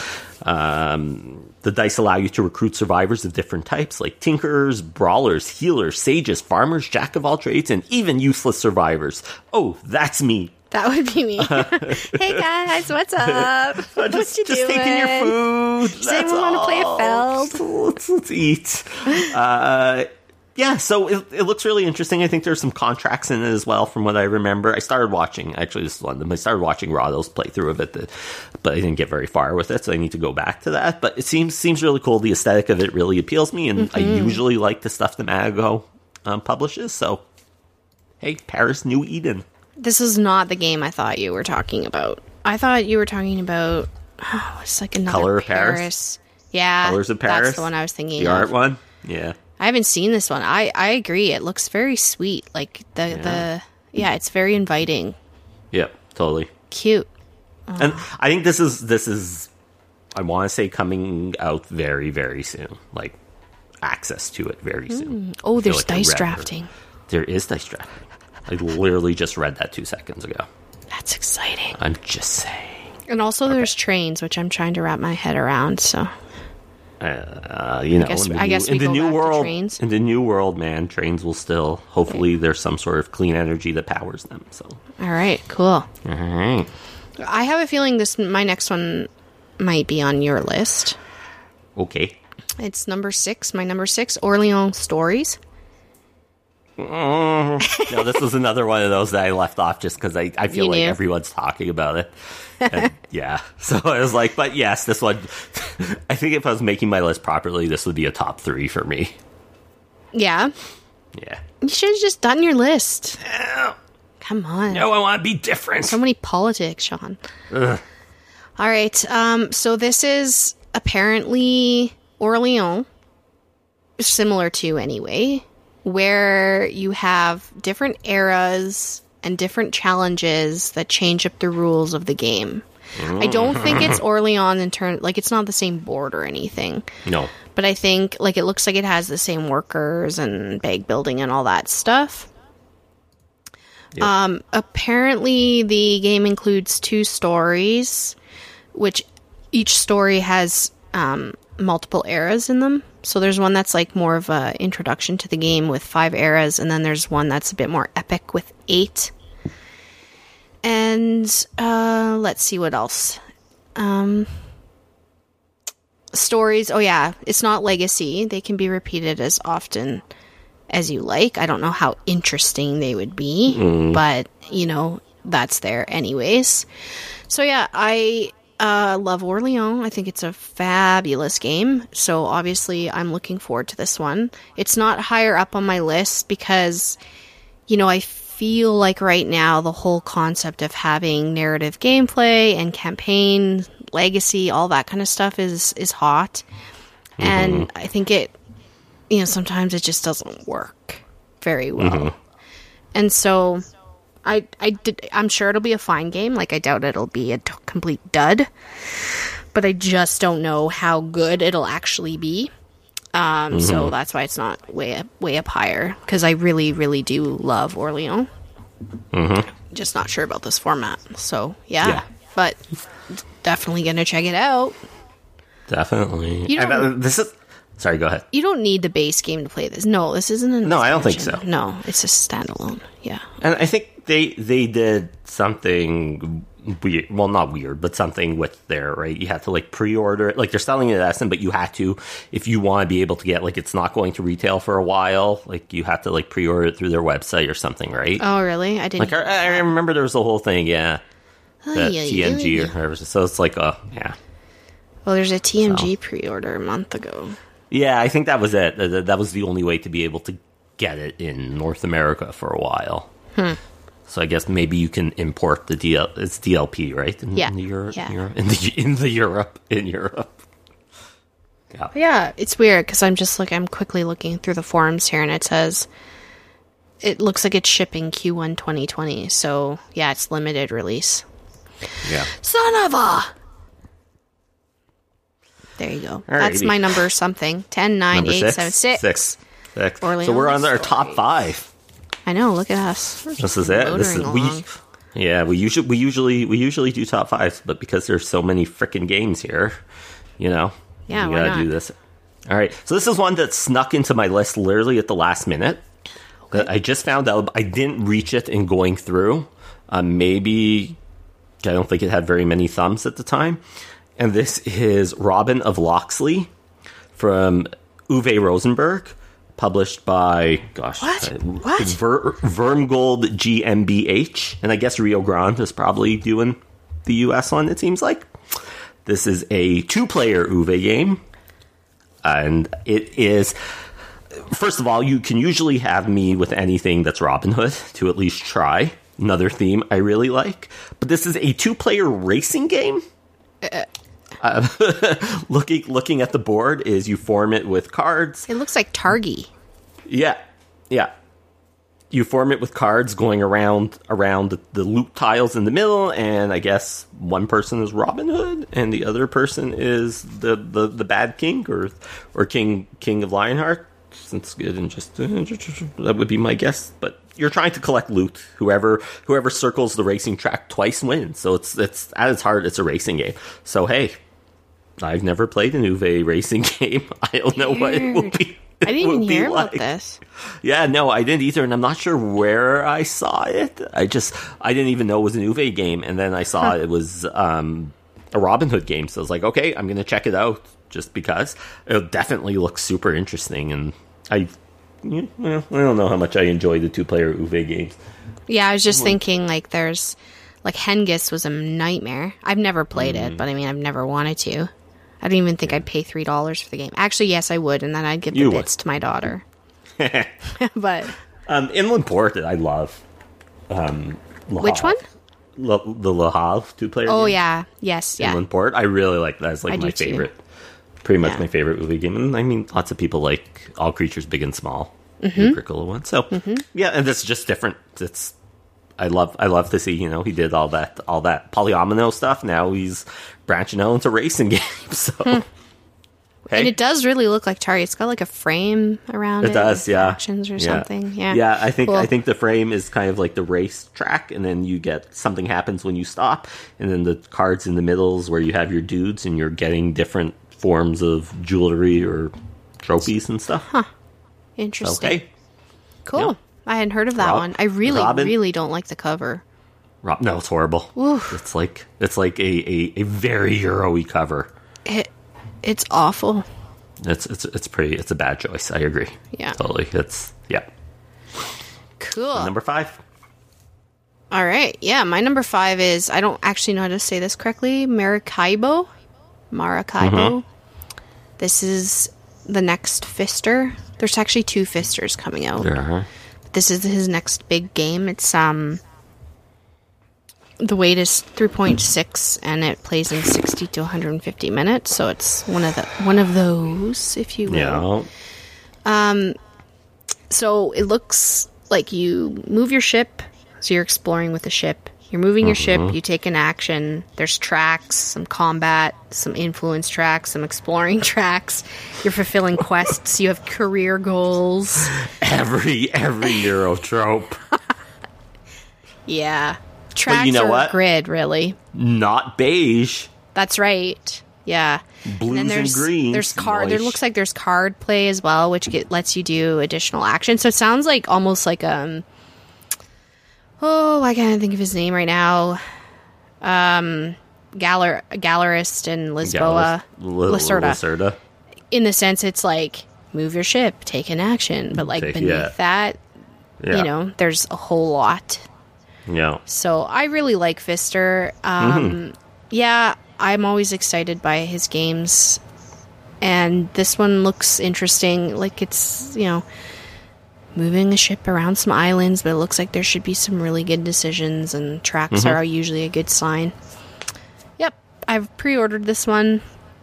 Um, the dice allow you to recruit survivors of different types, like tinkerers, brawlers, healers, sages, farmers, jack of all trades, and even useless survivors. Oh, that's me. That would be me. Hey guys, what's up? just what you just doing? taking your food. Does anyone want to play a Feld? Let's, let's eat. Uh, Yeah, so it, it looks really interesting. I think there's some contracts in it as well, from what I remember. I started watching, actually, this is one of them. I started watching Rado's playthrough of it, but I didn't get very far with it, so I need to go back to that. But it seems seems really cool. The aesthetic of it really appeals me, and mm-hmm. I usually like the stuff that Malaga um, publishes. So, hey, Paris New Eden. This is not the game I thought you were talking about. I thought you were talking about, oh, it's like another Color of Paris. Paris. Yeah, Colors of Paris. That's the one I was thinking the of. The art one? Yeah. I haven't seen this one. I, I agree. It looks very sweet. Like the, yeah. the yeah, it's very inviting. Yep, totally. Cute. Oh. And I think this is this is I want to say coming out very, very soon. Like access to it very mm. soon. Oh, there's like dice drafting. There is dice drafting. I literally just read that two seconds ago. That's exciting. I'm just saying. And also okay. there's trains, which I'm trying to wrap my head around, so Uh, you know, I guess, in the I new, guess we in the go new back world, to trains. in the new world, man, trains will still. Hopefully, okay. there's some sort of clean energy that powers them. So, all right, cool. All right. I have a feeling this my next one might be on your list. Okay. It's number six. My number six, Orleans Stories. Oh, no, this was another one of those that I left off just because I, I feel you like knew. everyone's talking about it. And, yeah. So I was like, but yes, this one, I think if I was making my list properly, this would be a top three for me. Yeah? Yeah. You should have just done your list. No. Come on. No, I want to be different. So many politics, Sean. Ugh. All right. Um, so this is apparently Orleans, similar to anyway, where you have different eras and different challenges that change up the rules of the game. I don't think it's Orleans in turn, like it's not the same board or anything. No. But I think like it looks like it has the same workers and bag building and all that stuff. Yep. Um, apparently, the game includes two stories, which each story has um, multiple eras in them. So there's one that's like more of a introduction to the game with five eras, and then there's one that's a bit more epic with eight. And uh, let's see what else. Um, stories. Oh yeah, it's not legacy. They can be repeated as often as you like. I don't know how interesting they would be, mm. but you know, that's there anyways. So yeah, I uh, love Orleans. I think it's a fabulous game. So obviously I'm looking forward to this one. It's not higher up on my list because, you know, I feel like right now the whole concept of having narrative gameplay and campaign, legacy, all that kind of stuff is, is hot. Mm-hmm. And I think it, you know, sometimes it just doesn't work very well. Mm-hmm. And so I, I did, I'm sure it'll be a fine game. Like, I doubt it'll be a t- complete dud, but I just don't know how good it'll actually be. Um, mm-hmm. So that's why it's not way up, way up higher, because I really, really do love Orleans. Mm-hmm. Just not sure about this format. So, yeah, yeah. But definitely going to check it out. Definitely. You I, this is... Sorry, go ahead. You don't need the base game to play this. No, this isn't an No, I don't think so. No, it's a standalone. Yeah. And I think they they did something weird. Well, not weird, but something with their, right? You have to, like, pre-order it. Like, they're selling it at Essen, but you have to, if you want to be able to get, like, it's not going to retail for a while, like, you have to, like, pre-order it through their website or something, right? Oh, really? I didn't. Like, I, I remember there was a whole thing, yeah. Oh, that yeah, T M G yeah, or whatever. So it's like, uh, yeah. Well, there's a T M G so. pre-order a month ago. Yeah, I think that was it. That was the only way to be able to get it in North America for a while. Hmm. So I guess maybe you can import the D L. It's D L P, right? In, yeah. In the Europe, yeah. Europe, in the in the Europe in Europe. Yeah. Yeah, it's weird because I'm just like I'm quickly looking through the forums here, and it says it looks like it's shipping Q one twenty twenty. So yeah, it's limited release. Yeah. Son of a. There you go. Alrighty. That's my number something. ten, nine, eight, seven, six. Six. Six. So we're on our top five. I know, look at us. We're this is it. This is we Yeah, we usually we usually we usually do top fives, but because there's so many freaking games here, you know. Yeah, we why gotta not? do this. All right. So this is one that snuck into my list literally at the last minute. Okay. That I just found out I didn't reach it in going through. Um, maybe I don't think it had very many thumbs at the time. And this is Robin of Locksley from Uwe Rosenberg, published by, gosh, what? Uh, what? Ver- Vermgold GmbH. And I guess Rio Grande is probably doing the U S one, it seems like. This is a two-player Uwe game. And it is, first of all, you can usually have me with anything that's Robin Hood to at least try. Another theme I really like. But this is a two-player racing game. Uh, uh, looking looking at the board is you form it with cards. It looks like Targi. Yeah, yeah. You form it with cards going around around the, the loot tiles in the middle, and I guess one person is Robin Hood, and the other person is the, the, the bad king or or king king of Lionheart. Since good and just uh, that would be my guess, but you're trying to collect loot. Whoever whoever circles the racing track twice wins. So it's it's at its heart, it's a racing game. So hey, I've never played an Uwe racing game. I don't know what it will be. I didn't even hear like. about this. Yeah, no, I didn't either, and I'm not sure where I saw it. I just I didn't even know it was an Uwe game, and then I saw huh. it was um, a Robin Hood game. So I was like, okay, I'm gonna check it out just because it definitely looks super interesting, and I. Yeah, well, I don't know how much I enjoy the two-player Uwe games. Yeah, I was just thinking, like, there's... Like, Hengist was a nightmare. I've never played mm. it, but, I mean, I've never wanted to. I don't even think I'd pay three dollars for the game. Actually, yes, I would, and then I'd give the you bits would. to my daughter. But... Um, Inland Port, I love. Um, Which one? Le, the Le Havre two-player Oh, game. yeah. Yes, yeah. Inland Port. I really like that. It's, like, I my do favorite. Too. Pretty much yeah. my favorite Uwe game. And I mean, lots of people like All Creatures Big and Small, mm-hmm. the Agricola one. So mm-hmm. yeah, and it's just different. It's I love I love to see, you know, he did all that all that polyomino stuff. Now he's branching out into racing games. So hmm. Okay. And it does really look like Atari. It's got like a frame around it. It does, yeah. Actions or yeah. something. Yeah. Yeah, I think Cool. I think the frame is kind of like the race track, and then you get something happens when you stop, and then the cards in the middles where you have your dudes, and you're getting different forms of jewelry or trophies and stuff. Huh. Interesting. Okay. Cool. Yeah. I hadn't heard of that Rob- one. I really, Robin? really don't like the cover. Rob, no, it's horrible. Oof. It's like it's like a, a, a very Euro-y cover. It, it's awful. It's it's it's pretty. It's a bad choice. I agree. Yeah. Totally. It's yeah. Cool. Number five. All right. Yeah, my number five is, I don't actually know how to say this correctly, Maracaibo. Maracaibo. Mm-hmm. This is the next Fister. There's actually two Fisters coming out. Uh-huh. This is his next big game. It's um the weight is three point six and it plays in sixty to one hundred fifty minutes, so it's one of the one of those, if you will. Yeah. Um so it looks like you move your ship, so you're exploring with the ship. You're moving your Mm-hmm. ship, you take an action, there's tracks, some combat, some influence tracks, some exploring tracks. You're fulfilling quests, you have career goals. Every every Euro trope. Yeah. Tracks you know or what? grid, really. Not beige. That's right. Yeah. Blues then there's, and greens. There's card. There Nice. looks like there's card play as well, which get, lets you do additional action. So it sounds like almost like um. Oh, I can't think of his name right now. Um, Galler, Gallerist and Lisboa, L- Lacerda. Lacerda. In the sense, it's like move your ship, take an action, but like Take- beneath yeah. that, Yeah. you know, there's a whole lot. Yeah. So I really like Fister. Um, Mm-hmm. Yeah, I'm always excited by his games. And this one looks interesting. Like it's, you know, moving a ship around some islands, but it looks like there should be some really good decisions, and tracks Mm-hmm. are usually a good sign. Yep, I've pre-ordered this one.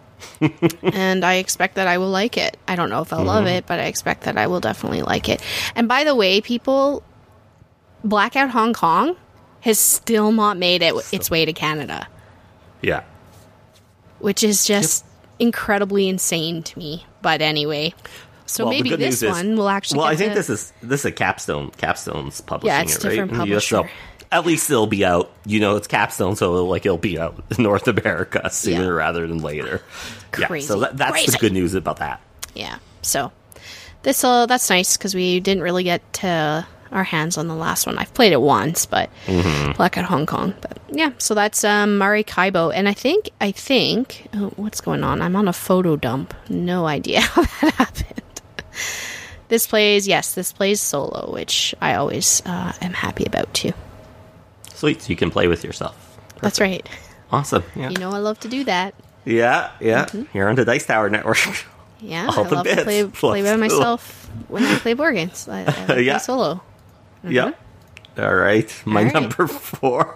And I expect that I will like it. I don't know if I'll Mm-hmm. love it, but I expect that I will definitely like it. And by the way, people, Blackout Hong Kong has still not made it its way to Canada, Yeah. which is just incredibly insane to me. But anyway, so Well, the maybe good this news is- one will actually. Well, get I think to- this is this is a Capstone. Capstone's publishing Yeah, it's it, right? different In the U S, so publisher. at least it'll be out. You know, it's Capstone, so it'll, like it'll be out in North America sooner Yeah. rather than later. Yeah, Crazy. so that, that's Crazy. the good news about that. Yeah, so this uh, that's nice because we didn't really get to our hands on the last one. I've played it once, but Mm-hmm. Blackout Hong Kong. But yeah, so that's um, Maracaibo, and I think I think oh, what's going on? I'm on a photo dump. No idea how that happened. This plays yes, this plays solo, which I always uh, am happy about too. Sweet, so you can play with yourself. That's right. Awesome. Yeah, You know I love to do that. yeah, yeah. Mm-hmm. Here on the Dice Tower Network. Yeah, All I the love bits. to play play by Let's do it. myself when I play board games. I, I like to Yeah. play solo. Yeah. All right. My All right. number four.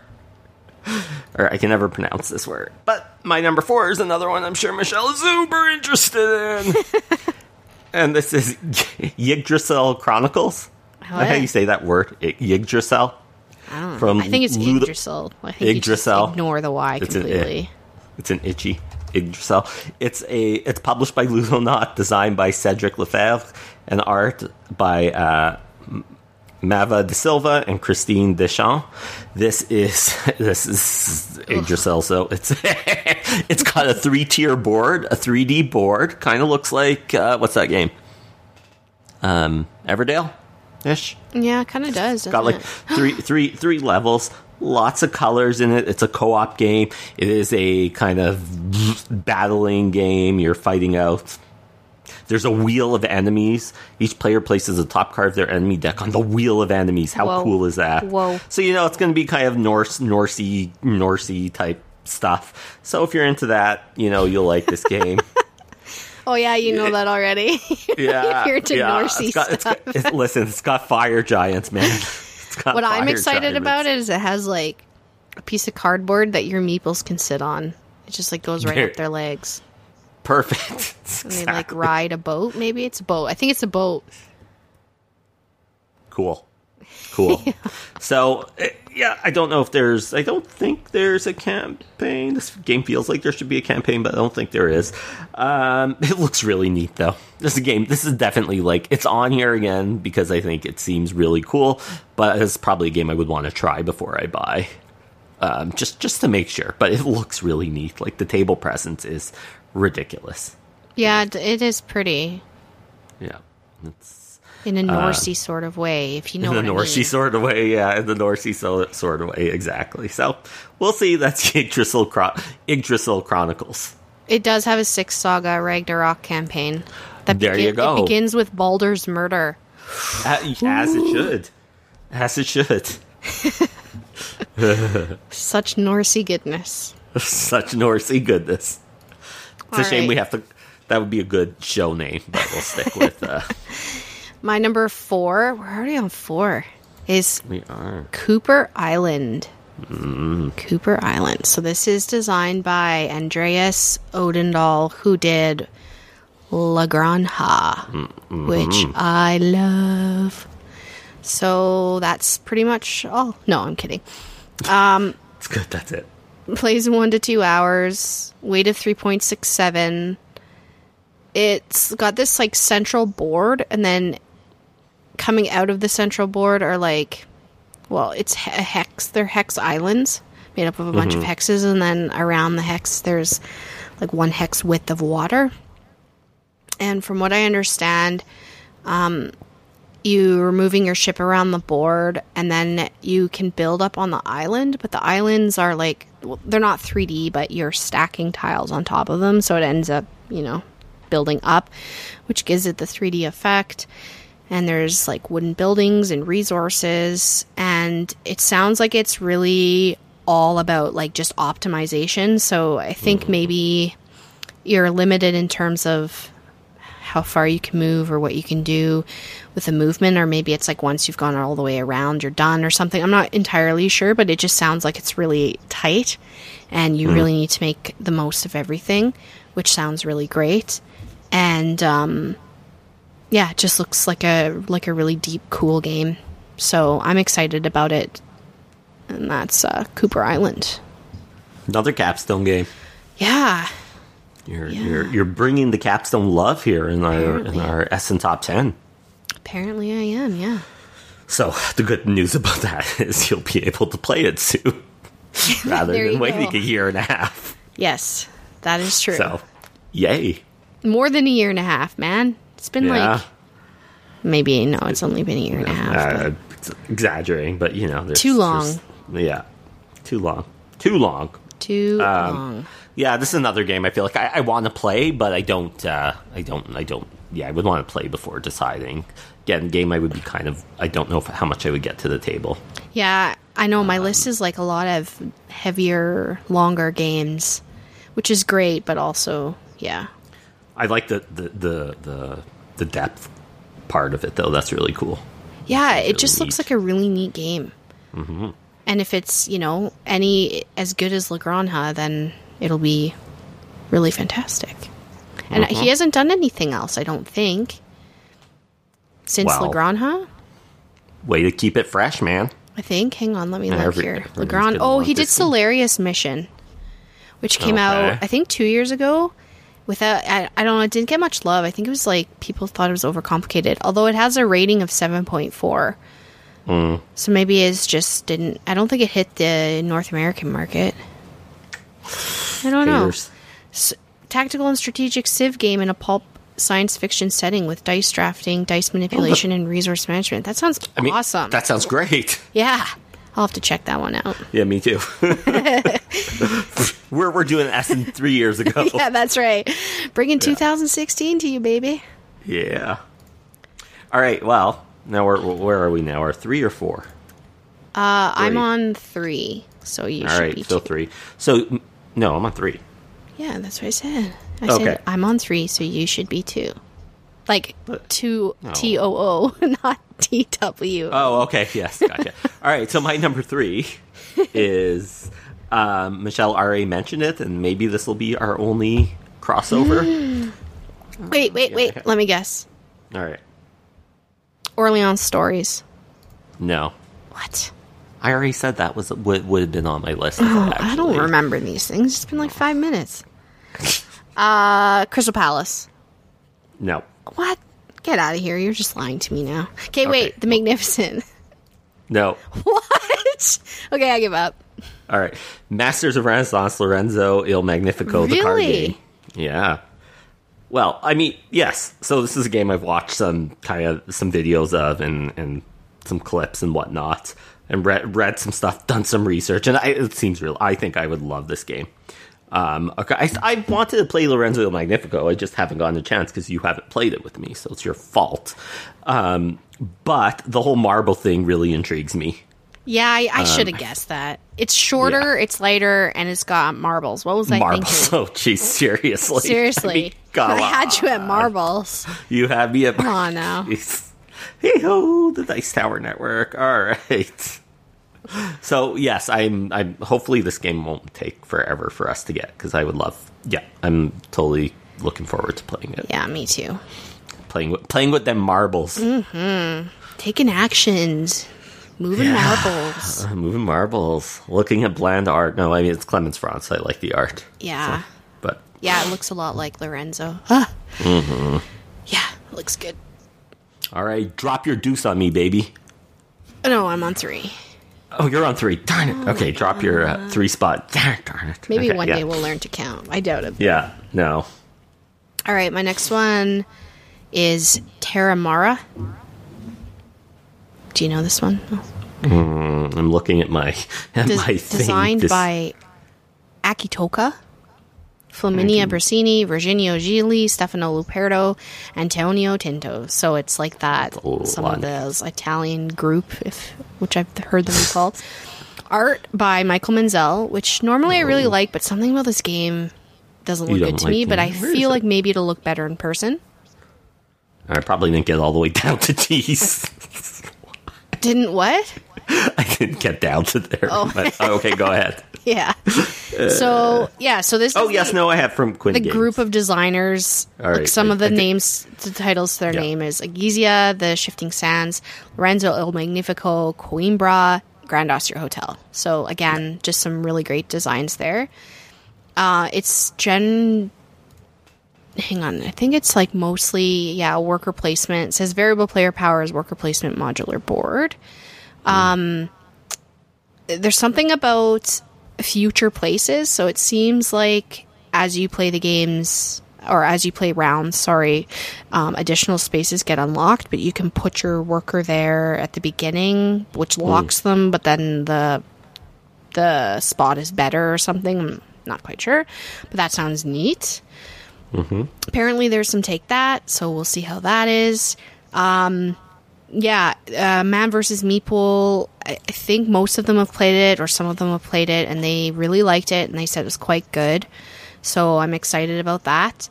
Or I can never pronounce this word. But my number four is another one I'm sure Michelle is super interested in. And this is Yggdrasil Chronicles. Is that how you say that word? Y- Yggdrasil? I don't know. From I think it's Ludo- Yggdrasil. I think you just Yggdrasil. ignore the Y It's an completely. I. It's an itchy Yggdrasil. It's a. It's published by Ludonaut, designed by Cedric Lefebvre, and art by uh, Mava De Silva and Christine Deschamps. This is this is Yggdrasil. So it's it's got a three tier board, a three D board. Kind of looks like uh, what's that game? Um, Everdale ish. Yeah, it kind of does. Got like doesn't three, three, three levels. Lots of colors in it. It's a co-op game. It is a kind of battling game. You're fighting out. There's a wheel of enemies. Each player places a top card of their enemy deck on the wheel of enemies. How Whoa. cool is that? Whoa. So you know it's going to be kind of Norse, Norsey, Norsey type stuff. So if you're into that, you know you'll like this game. Oh yeah, you know that already. Yeah, If you're into yeah. Norsey It's got- it's stuff. got- it's- listen, it's got fire giants, man. It's got What I'm fire excited giants. about it is it has like a piece of cardboard that your meeples can sit on. It just like goes right There- up their legs, Perfect. and they like ride a boat. Maybe it's a boat. I think it's a boat. Cool. Cool. yeah. So, yeah, I don't know if there's... I don't think there's a campaign. This game feels like there should be a campaign, but I don't think there is. Um, it looks really neat, though. This is a game... This is definitely, like... It's on here again because I think it seems really cool, but it's probably a game I would want to try before I buy. Um, just, just to make sure. But it looks really neat. Like, the table presence is ridiculous. Yeah, it is pretty. Yeah. It's... In a Norsey uh, sort of way, if you know in what I mean. In the Norsey sort of way, yeah, in the Norsey so, sort of way, exactly. So, we'll see. That's Yggdrasil, Chron- Yggdrasil Chronicles. It does have a Six Saga Ragnarok campaign. That there begin- you go. It begins with Baldur's murder. Uh, as it should. As it should. Such Norsey goodness. Such Norsey goodness. It's All a shame right. we have to... That would be a good show name, but we'll stick with... Uh, My number four, we're already on four, is we are. Cooper Island. Mm. Cooper Island. So this is designed by Andreas Odendahl, who did La Granja, mm-hmm. which I love. So that's pretty much all. No, I'm kidding. Um, it's good, that's it. Plays in one to two hours. Weight of three point six seven. It's got this like central board, and then coming out of the central board are like, well, it's a hex. They're hex islands made up of a mm-hmm. bunch of hexes, and then around the hex there's like one hex width of water. And from what I understand, um, you're moving your ship around the board, and then you can build up on the island, but the islands are like, well, they're not three D, but you're stacking tiles on top of them, so it ends up, you know, building up, which gives it the three D effect. And there's like wooden buildings and resources, and it sounds like it's really all about like just optimization. So I think maybe you're limited in terms of how far you can move or what you can do with the movement, or maybe it's like once you've gone all the way around, you're done or something. I'm not entirely sure, but it just sounds like it's really tight, and you mm. really need to make the most of everything, which sounds really great. And um, yeah, it just looks like a like a really deep, cool game. So I'm excited about it. And that's uh, Cooper Island. Another Capstone game. Yeah. You're yeah. you're you're bringing the Capstone love here in Apparently. our in our Essen Top ten. Apparently, I am. Yeah. So the good news about that is you'll be able to play it soon, rather than waiting go. a year and a half. Yes, that is true. So, yay. More than a year and a half, man. It's been yeah. like... Maybe, no, it's only been a year and a half. Uh, it's exaggerating, but, you know... Too long. Yeah. Too long. Too long. Too um, long. Yeah, this is another game I feel like I, I want to play, but I don't... Uh, I don't... I don't... Yeah, I would want to play before deciding. Again, game I would be kind of... I don't know if, how much I would get to the table. Yeah, I know. My um, list is like a lot of heavier, longer games, which is great, but also, yeah... I like the, the, the, the, the depth part of it, though. That's really cool. Yeah, really it just neat. looks like a really neat game. Mm-hmm. And if it's, you know, any as good as La Granja, then it'll be really fantastic. And mm-hmm. he hasn't done anything else, I don't think, since well, La Granja. Way to keep it fresh, man. I think. Hang on, let me look Every, here. La Granja. Oh, he did Solarius Mission, which came okay. out, I think, two years ago. Without, I, I don't know, it didn't get much love. I think it was like, people thought it was overcomplicated. Although it has a rating of seven point four. Mm. So maybe it's just didn't, I don't think it hit the North American market. I don't know. So, tactical and strategic Civ game in a pulp science fiction setting with dice drafting, dice manipulation, oh, and resource management. That sounds I mean, awesome. That sounds great. Yeah. I'll have to check that one out. Yeah, me too. we're we're doing Essen three years ago. Yeah, that's right. Bringing yeah. two thousand sixteen to you, baby. Yeah. All right. Well, now we're where are we now? Are three or four? Uh, i I'm on three, so you All should right, be still two. three. So no, I'm on three. Yeah, that's what I said. I okay. said I'm on three, so you should be two. Like two oh. T O O, not T W. Oh, okay. Yes, gotcha. All right, so my number three is um, Michelle already mentioned it, and maybe this will be our only crossover. Wait, wait, wait. Let me guess. All right. Orleans Stories. No. What? I already said that was would, would have been on my list. Oh, actually. I don't remember these things. It's been like five minutes. Uh, Crystal Palace. No. What? Get out of here. You're just lying to me now. Okay, Okay. wait. The Magnificent. No. What? Okay, I give up. All right. Masters of Renaissance, Lorenzo Il Magnifico, the card Really? game. Yeah. Well, I mean, yes. So this is a game I've watched some kind of some videos of and, and some clips and whatnot, and read, read some stuff, done some research, and I, it seems real. I think I would love this game. Um, okay, I, I wanted to play Lorenzo Il Magnifico. I just haven't gotten a chance because you haven't played it with me, so it's your fault. Um, but the whole marble thing really intrigues me. Yeah, I, I should have guessed that. It's shorter, yeah. it's lighter, and it's got marbles. What was I Marbles. thinking? Oh, geez, seriously. Seriously. I, mean, come I had on. you at marbles. You have me at Come on now. Jeez. Hey ho, the Dice Tower Network. All right. So yes, I'm. I'm. Hopefully, this game won't take forever for us to get because I would love. Yeah, I'm totally looking forward to playing it. Yeah, me too. Playing with playing with them marbles. Mm. Taking actions. Moving Yeah. marbles. Uh, moving marbles. Looking at bland art. No, I mean it's Clemens France. I like the art. Yeah. So, but Yeah, it looks a lot like Lorenzo. Huh. mm-hmm. Yeah, it looks good. all right, drop your deuce on me, baby. No, I'm on three. Oh, you're on three. Darn it. Okay, drop your uh, three spot. Darn, darn it. Maybe Okay, one yeah. day we'll learn to count. I doubt it. Yeah. No. All right, my next one is Terramara. Do you know this one? No. Mm, I'm looking at my at Des- my thing. designed This- by Akitoka, Flaminia Bersini, Virginio Gili, Stefano Luperto, Antonio Tinto. So it's like that. a Some lot. of those Italian group, if which I've heard them called. Art by Michael Menzel, which normally I really like, but something about this game doesn't You look don't good to like me. it? But I Where is feel it? like maybe it'll look better in person. I probably didn't get all the way down to T's. Didn't what? I didn't get down to there. Oh. But, oh, okay, go ahead. Yeah. So yeah. So this. Oh is yes, the- no, I have from Quinn the Games. group of designers, All right, like some I- of the I think- names, the titles to their Yeah. name is Agizia, The Shifting Sands, Lorenzo Il Magnifico, Coimbra, Grand Austria Hotel. So again, just some really great designs there. Uh, it's gen. Hang on, I think it's like mostly yeah worker placement. It says variable player powers, worker placement, modular board. Um, there's something about future places, so it seems like as you play the games or as you play rounds, sorry, um, additional spaces get unlocked, but you can put your worker there at the beginning, which locks them, but then the the spot is better or something. I'm not quite sure, but that sounds neat. Mm-hmm. Apparently there's some take that, so we'll see how that is. Um, yeah, uh, Man versus Meeple, I, I think most of them have played it, or some of them have played it, and they really liked it, and they said it was quite good. So I'm excited about that.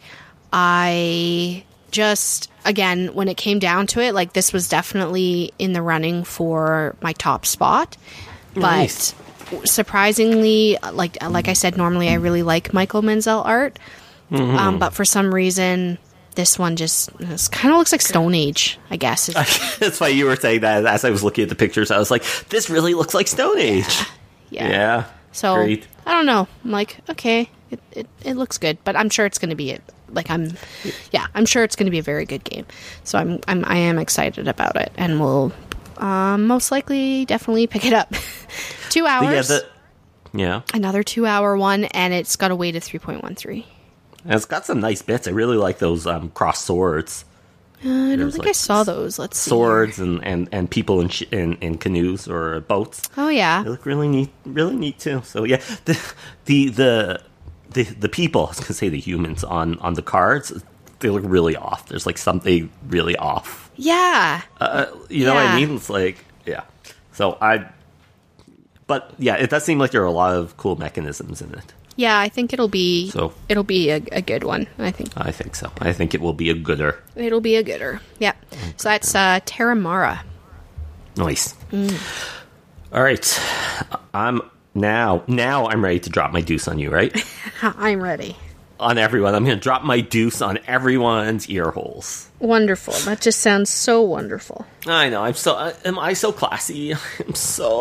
I just, again, when it came down to it, like, this was definitely in the running for my top spot. Nice. But surprisingly, like like I said, normally I really like Michael Menzel art. Mm-hmm. Um, but for some reason, this one just kind of looks like Stone Age, I guess. It's- That's why you were saying that as I was looking at the pictures. I was like, this really looks like Stone Age. yeah. Yeah. So Great. I don't know. I'm like, okay, it, it, it looks good, but I'm sure it's going to be it. Like I'm, yeah, I'm sure it's going to be a very good game. So I'm, I'm, I am excited about it, and we'll um, most likely definitely pick it up. two hours, Yeah, the, yeah. another two-hour one, and it's got a weight of three point one three. And it's got some nice bits. I really like those um, cross swords. Uh, I don't There's, think like, I saw those. Let's see. Swords and, and, and people in, sh- in in canoes or boats. Oh yeah. They look really neat, really neat too. So yeah, the the the the, the people, I was gonna say the humans on, on the cards, they look really off. There's like something really off. Yeah. Uh, you know what I Yeah. mean? It's like yeah. So I, but yeah, it does seem like there are a lot of cool mechanisms in it. Yeah, I think it'll be So- it'll be a, a good one. I think I think so. I think it will be a gooder. it'll be a gooder. Yeah. So that's uh, Terramara. Nice. Mm. All right, I'm now now I'm ready to drop my deuce on you, right? I'm ready. on everyone. I'm going to drop my deuce on everyone's ear holes. Wonderful. That just sounds so wonderful. I know. I'm so. Uh, am I so classy? I'm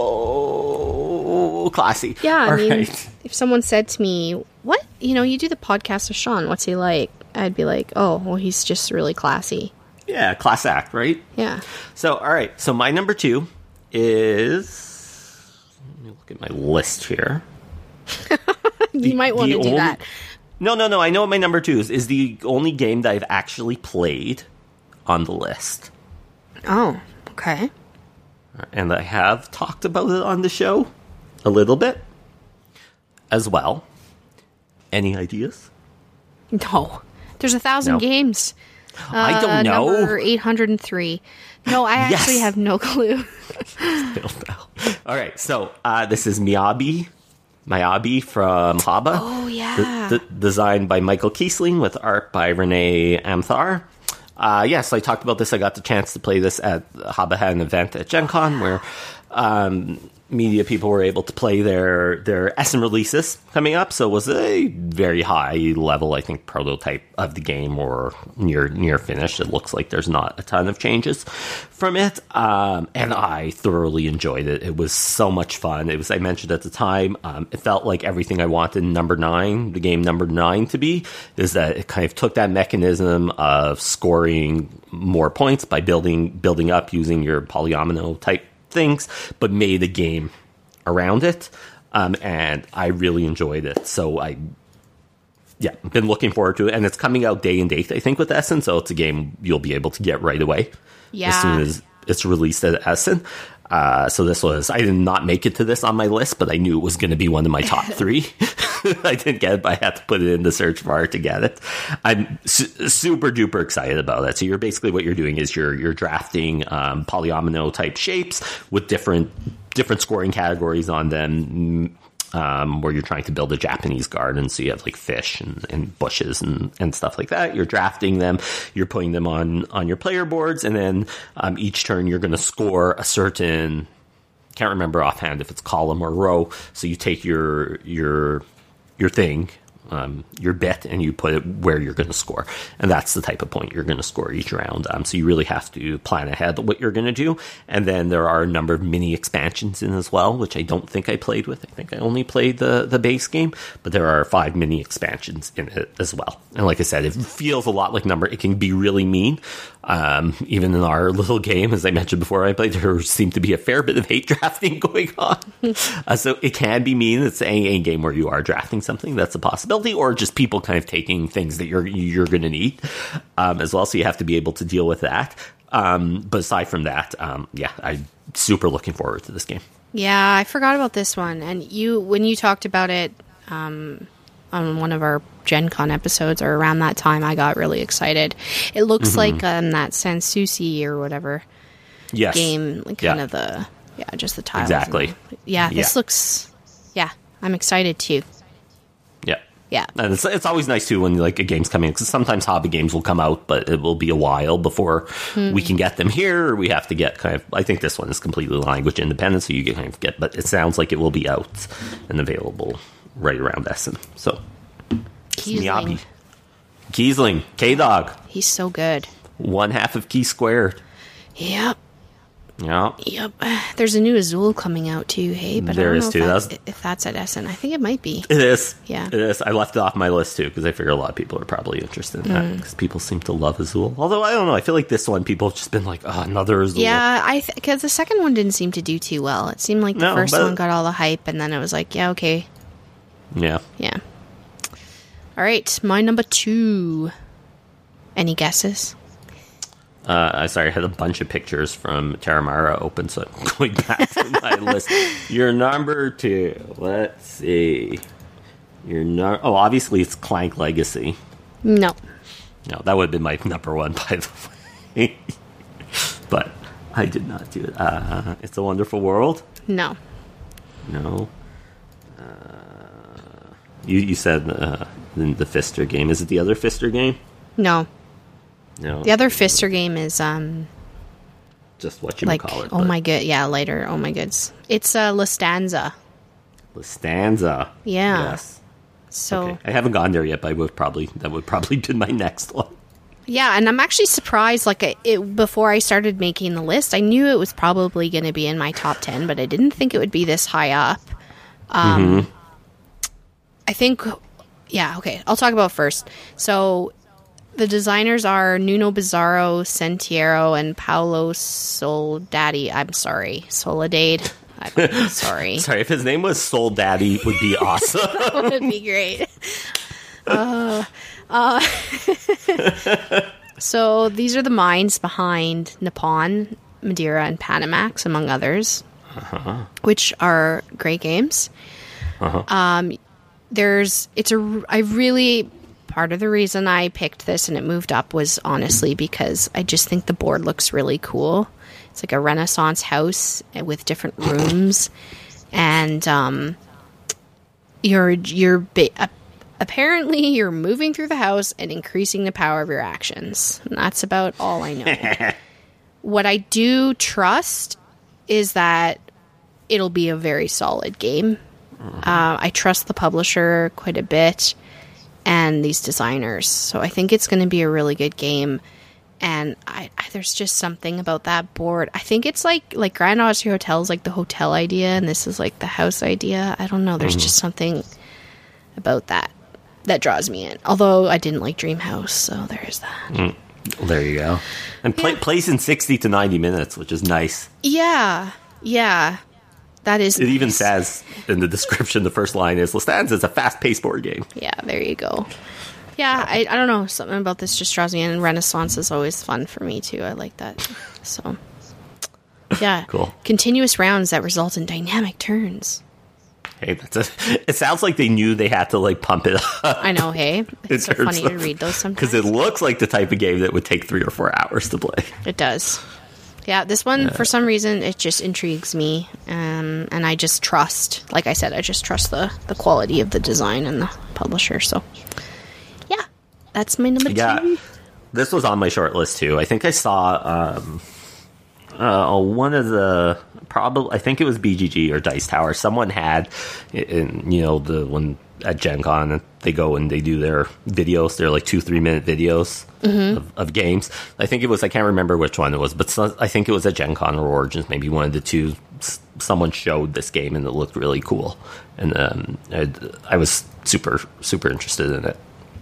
so classy. Yeah, I All mean, right. if someone said to me, "What? You know, you do the podcast with Sean. What's he like?" I'd be like, "Oh, well, he's just really classy." Yeah, class act, right? Yeah. So, all right. So my number two is. Let me look at my list here. You The- might want the to do only- that. No, no, no. I know what my number two is. Is the only game that I've actually played on the list. Oh, okay. And I have talked about it on the show a little bit as well. Any ideas? No. There's a thousand No. games. I Uh, don't know. Number eight hundred three. No, I Yes. actually have no clue. I don't know. All right. So uh, this is Miyabi. Miyabi from Haba. Oh, yeah. D- d- designed by Michael Kiesling with art by Renee Amthar. Uh, yes, I talked about this. I got the chance to play this at Haba had an event at Gen Con where um, media people were able to play their their Essen releases coming up. So it was a very high level, I think, prototype of the game or near near finish. It looks like there's not a ton of changes from it. Um, and I thoroughly enjoyed it. It was so much fun. It was, I mentioned at the time, um, it felt like everything I wanted number nine, the game number nine to be, is that it kind of took that mechanism of scoring more points by building building up using your polyomino type things, but made a game around it. Um, and I really enjoyed it. So I, yeah, been looking forward to it. And it's coming out day and date, I think, with Essen. So it's a game you'll be able to get right away. Yeah. As soon as it's released at Essen. Uh, so this was, I did not make it to this on my list, but I knew it was going to be one of my top three. I didn't get it, but I had to put it in the search bar to get it. I'm su- super duper excited about it. So you're basically, what you're doing is you're, you're drafting, um, polyomino type shapes with different, different scoring categories on them. Um, where you're trying to build a Japanese garden, so you have like fish and, and bushes and, and stuff like that. You're drafting them, you're putting them on, on your player boards, and then um, each turn you're going to score a certain, can't remember offhand if it's column or row. So you take your your your thing, um, your bit, and you put it where you're going to score, and that's the type of point you're going to score each round. Um, so you really have to plan ahead what you're going to do, and then there are a number of mini expansions in as well, which I don't think I played with. I think I only played the the base game, but there are five mini expansions in it as well. And like I said, it feels a lot like number. It can be really mean. Um, even in our little game, as I mentioned before I played, there seemed to be a fair bit of hate drafting going on. uh, so it can be mean. It's a, a game where you are drafting something. That's a possibility, or just people kind of taking things that you're you're going to need um, as well. So you have to be able to deal with that. Um, but aside from that, um, yeah, I'm super looking forward to this game. Yeah, I forgot about this one. And you, when you talked about it um, on one of our Gen Con episodes or around that time, I got really excited. It looks Mm-hmm. like um, that Sanssouci or whatever Yes. game, like kind Yeah. of the, yeah, just the tiles. Exactly. and- yeah, this Yeah. looks, yeah, I'm excited too. Yeah. Yeah. And it's, it's always nice, too, when like a game's coming, because sometimes hobby games will come out, but it will be a while before Hmm. we can get them here, or we have to get kind of, I think this one is completely language independent, so you can kind of get, but it sounds like it will be out and available right around Essen. So, Kiesling. Miyabi. Kiesling, K-Dog, He's so good. one half of Key Squared. Yep. Yeah. Yep. There's a new Azul coming out too, hey? But There I don't is, know too. If, That's- that, if that's at Essen. I think it might be. It is. Yeah. It is. I left it off my list, too, because I figure a lot of people are probably interested in Mm. that, because people seem to love Azul. Although, I don't know, I feel like this one, people have just been like, oh, another Azul. Yeah, I because the second one didn't seem to do too well. It seemed like the No, first but- one got all the hype, and then it was like, yeah, okay, Yeah. yeah. All right, my number two. Any guesses? Uh, I sorry, I had a bunch of pictures from Terramara open, so I'm going back to my list. Your number two. Let's see. Your no- Oh, obviously it's Clank Legacy. No. No, that would have been my number one, by the way. But I did not do it. Uh, It's a Wonderful World? No. No. Uh, you you said uh, the, the Fister game. Is it the other Fister game? No. No. The other Fister game is um Just what you like call it. oh my good yeah later oh my goods it's uh La Stanza. La Stanza. Yeah. Yes. So okay. I haven't gone there yet, but I would probably that would probably be my next one. Yeah, and I'm actually surprised. Like, it, it, before I started making the list, I knew it was probably going to be in my top ten, but I didn't think it would be this high up. Um, mm-hmm. I think, yeah, okay, I'll talk about first. So, the designers are Nuno Bizarro, Sentiero, and Paolo Soldati. I'm sorry, Soledade. I'm sorry. Sorry, if his name was Soldati, would be awesome. That would be great. Uh... Uh, so these are the minds behind Nippon, Madeira, and Panamax, among others, uh-huh. which are great games. Uh-huh. Um, there's, it's a, I really, part of the reason I picked this and it moved up was honestly because I just think the board looks really cool. It's like a Renaissance house with different rooms, and um, you're you're ba- a Apparently, you're moving through the house and increasing the power of your actions. And that's about all I know. What I do trust is that it'll be a very solid game. Mm-hmm. Uh, I trust the publisher quite a bit and these designers. So I think it's going to be a really good game. And I, I, there's just something about that board. I think it's like like Grand Austria Hotel is like the hotel idea, and this is like the house idea. I don't know. There's mm-hmm. just something about that that draws me in. Although I didn't like Dream House, so there's that. Mm, well, there you go. And play, yeah. plays in sixty to ninety minutes, which is nice. Yeah, yeah. That is It nice. even says in the description, the first line is, Lestanza is a fast-paced board game. Yeah, there you go. Yeah, I, I don't know. Something about this just draws me in. And Renaissance is always fun for me, too. I like that. So, yeah. Cool. Continuous rounds that result in dynamic turns. Hey, that's a, it sounds like they knew they had to, like, pump it up. I know, hey? It's so funny of, to read those sometimes. Because it looks like the type of game that would take three or four hours to play. It does. Yeah, this one, uh, for some reason, it just intrigues me. Um, and I just trust, like I said, I just trust the, the quality of the design and the publisher. So, yeah, that's my number yeah, two. This was on my short list, too. I think I saw um, uh, one of the... Probably, I think it was B G G or Dice Tower. Someone had, in, you know, the when at Gen Con, they go and they do their videos. They're like two, three minute videos mm-hmm. of, of games. I think it was, I can't remember which one it was, but so, I think it was at Gen Con or Origins, maybe one of the two. Someone showed this game and it looked really cool. And um, I, I was super, super interested in it.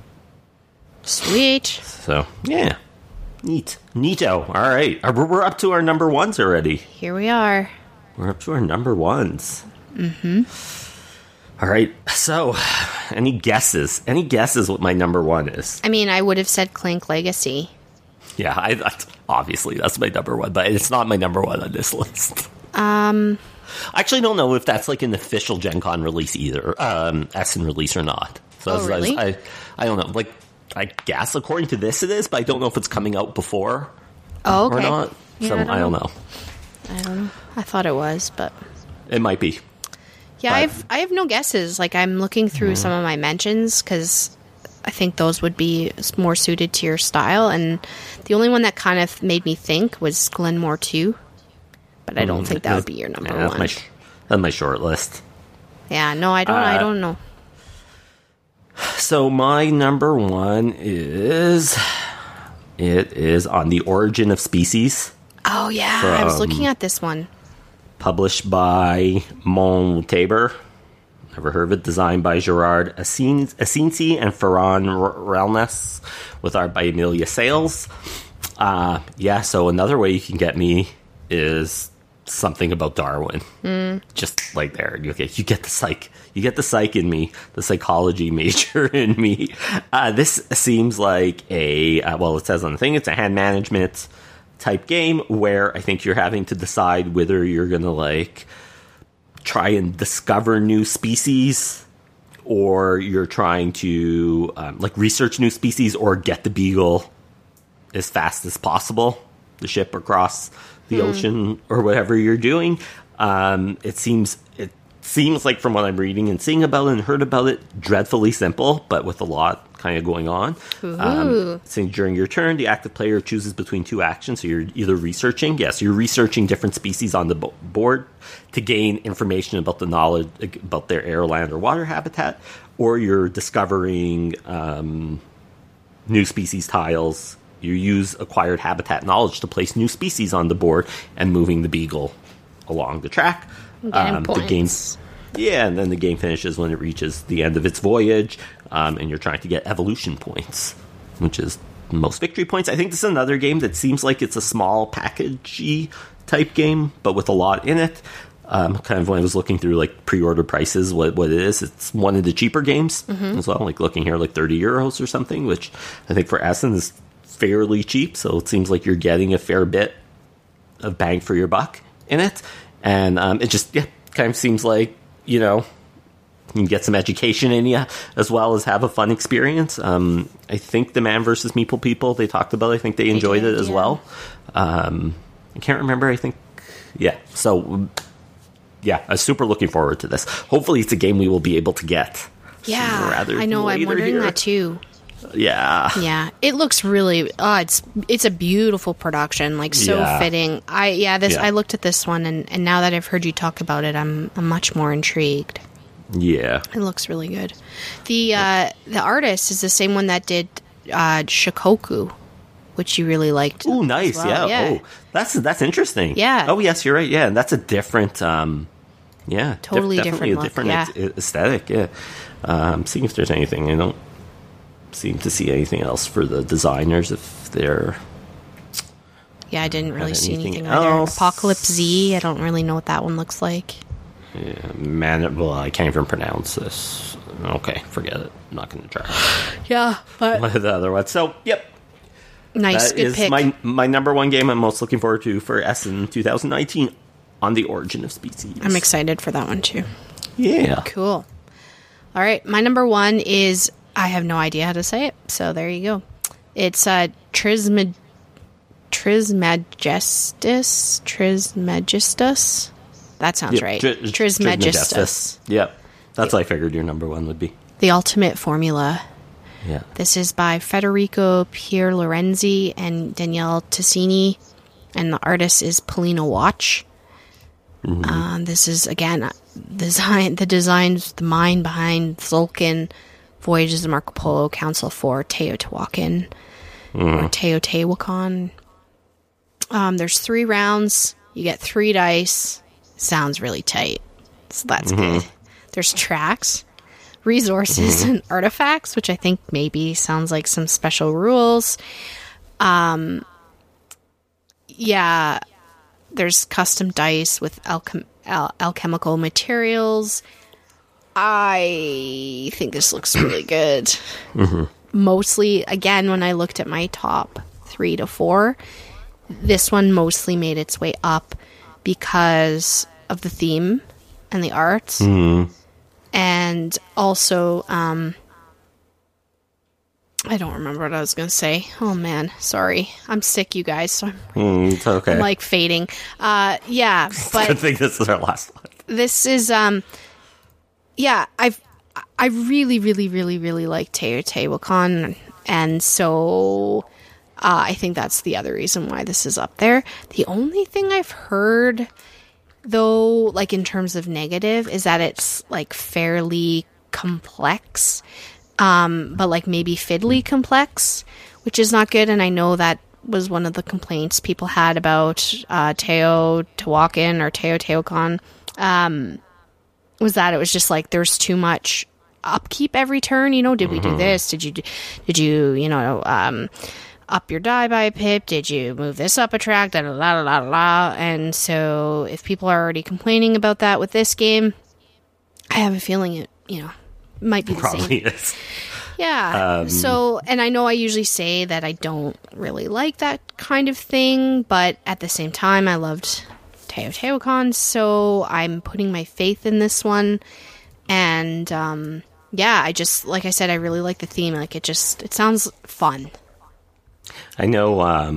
Sweet. So, yeah. Neat. Neato. All right. We're up to our number ones already. Here we are. We're up to our number ones. Mm-hmm. All right. So, any guesses? Any guesses what my number one is? I mean, I would have said Clank Legacy. Yeah, I, I, obviously that's my number one, but it's not my number one on this list. Um, I actually don't know if that's like an official Gen Con release either, um, Essen release or not. So oh, I, really? I, I don't know. Like, I guess according to this it is, but I don't know if it's coming out before oh, okay. or not. Yeah, So I don't, I don't know. know. I don't know. I thought it was, but it might be. Yeah, but... I've I have no guesses. Like I'm looking through mm. some of my mentions because I think those would be more suited to your style. And the only one that kind of made me think was Glenmore two, but I don't mm, think that would be your number yeah, that's one. My sh- that's my short list. Yeah, no, I don't. Uh, I don't know. So my number one is it is on the Origin of Species. Oh yeah, from, I was looking at this one. Published by Montabur. Never heard of it. Designed by Gerard Asinci and Ferran Relnes, with art by Emilia Sales. Uh, yeah, so another way you can get me is something about Darwin. Mm. Just like there, you get you get the psych, you get the psych in me, the psychology major in me. Uh, this seems like a uh, well, it says on the thing, it's a hand management type game where I think you're having to decide whether you're gonna like try and discover new species, or you're trying to um, like research new species, or get the Beagle as fast as possible, the ship across the hmm. ocean, or whatever you're doing. Um, it seems it seems like, from what I'm reading and seeing about it and heard about it, dreadfully simple, but with a lot kind of going on. Um, so during your turn, the active player chooses between two actions. So you're either researching, yes, you're researching different species on the bo- board to gain information about the knowledge about their air, land, or water habitat, or you're discovering um, new species tiles. You use acquired habitat knowledge to place new species on the board and moving the beagle along the track. Um, the game, yeah, and then the game finishes when it reaches the end of its voyage, um, and you're trying to get evolution points, which is most victory points. I think this is another game that seems like it's a small packagey type game, but with a lot in it. Um, kind of when I was looking through like pre-order prices, what what it is, it's one of the cheaper games mm-hmm. as well. Like looking here, like thirty euros or something, which I think for Essen is fairly cheap. So it seems like you're getting a fair bit of bang for your buck in it. And um, it just yeah, kind of seems like, you know, you can get some education in you as well as have a fun experience. Um, I think the Man versus. Meeple people they talked about, I think they enjoyed they did, it as yeah. well. Um, I can't remember. I think, yeah. So, yeah, I'm super looking forward to this. Hopefully it's a game we will be able to get. Yeah, I know. I'm wondering here. that too. Yeah, yeah. It looks really. Oh, it's it's a beautiful production. Like so yeah. fitting. I yeah. This yeah. I looked at this one, and, and now that I've heard you talk about it, I'm I'm much more intrigued. Yeah, it looks really good. The uh, the artist is the same one that did uh, Shikoku, which you really liked. Oh, nice. Well. Yeah. yeah. Oh, that's that's interesting. Yeah. Oh, yes, you're right. Yeah, and that's a different. Um, yeah, totally def- different. A different yeah. a- aesthetic. Yeah. Um, seeing if there's anything. I don't seem to see anything else for the designers if they're. Yeah, I didn't really see anything, anything either. Apocalypse Z. I don't really know what that one looks like. Yeah, man. Well, I can't even pronounce this. Okay, forget it. I'm not going to try. Yeah, but one of the other ones. So, yep. Nice, that good is pick. my my number one game I'm most looking forward to for Essen twenty nineteen on the Origin of Species. I'm excited for that one too. Yeah. Cool. All right, my number one is, I have no idea how to say it, so there you go. It's uh, Trismeg- Trismegistus. Trismegistus. That sounds yep. right. Tr- Trismegistus. Trismegistus. Yep. That's what I figured your number one would be. The Ultimate Formula. Yeah. This is by Federico Pierlorenzi and Daniele Tassini, and the artist is Polina Watch. Mm-hmm. Uh, this is, again, design. the design's the mind behind Tzolk'in, Voyages of Marco Polo, Council for Teotihuacan, mm. or Teotihuacan. Um, there's three rounds. You get three dice. Sounds really tight. So that's mm-hmm. good. There's tracks, resources, mm-hmm. and artifacts, which I think maybe sounds like some special rules. Um, yeah, there's custom dice with alchem- al- alchemical materials. I think this looks really good. Mm-hmm. Mostly, again, when I looked at my top three to four, this one mostly made its way up because of the theme and the art. Mm-hmm. And also, um, I don't remember what I was going to say. Oh, man. Sorry. I'm sick, you guys. So I'm, mm, it's okay. I'm like fading. Uh, yeah. But I think this is our last one. This is, um, yeah, I've, I really, really, really, really like Teotihuacan. And so uh, I think that's the other reason why this is up there. The only thing I've heard, though, like in terms of negative, is that it's like fairly complex, um, but like maybe fiddly complex, which is not good. And I know that was one of the complaints people had about uh, Teotihuacan or Teotihuacan, um, was that it was just like there's too much upkeep every turn. You know, did we do this? Did you, did you, you know, um, up your die by a pip? Did you move this up a track? Da, da, da, da, da, da. And so if people are already complaining about that with this game, I have a feeling it, you know, might be the Probably same. Is. Yeah. Um, so, and I know I usually say that I don't really like that kind of thing, but at the same time, I loved Teotihuacan, so I'm putting my faith in this one. And, um, yeah, I just, like I said, I really like the theme. Like, it just, it sounds fun. I know, um,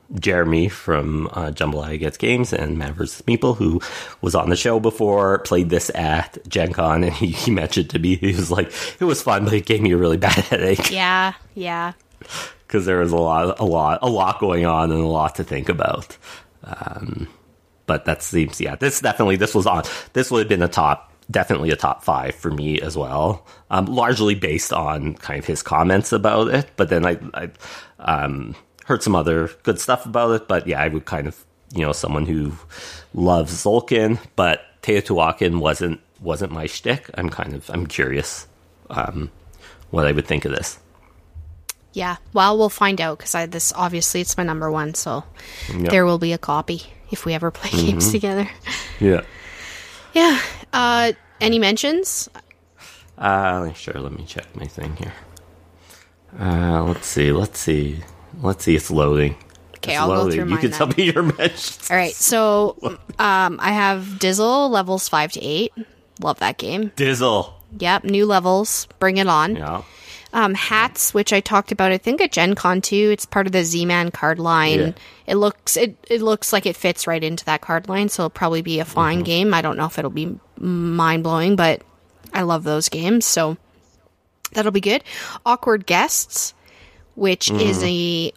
Jeremy from uh, Jambalaya Gets Games and Man versus. Meeple, who was on the show before, played this at Gen Con, and he, he mentioned to me, he was like, it was fun, but it gave me a really bad headache. Yeah, yeah. Because there was a lot, a lot, a lot going on and a lot to think about. Um, but that seems, yeah, this definitely, this was on, this would have been a top, definitely a top five for me as well. Um, largely based on kind of his comments about it. But then I, I um, heard some other good stuff about it. But yeah, I would kind of, you know, someone who loves Tzolk'in, but Teotihuacan wasn't, wasn't my shtick. I'm kind of, I'm curious, um, what I would think of this. Yeah, well, we'll find out, because I this obviously it's my number one, so yep. There will be a copy if we ever play mm-hmm. games together. Yeah. Yeah. Uh, any mentions? Uh, sure, let me check my thing here. Uh, let's see, let's see. Let's see, it's loading. Okay, it's I'll loading. go through You mine can then. tell me your mentions. All right, so um, I have Dizzle, levels five to eight. Love that game. Dizzle. Yep, new levels. Bring it on. Yeah. Um, hats, which I talked about, I think at Gen Con too. It's part of the Z-Man card line. Yeah. It looks it, it looks like it fits right into that card line, so it'll probably be a fine mm-hmm. game. I don't know if it'll be mind-blowing, but I love those games, so that'll be good. Awkward Guests, which mm. is a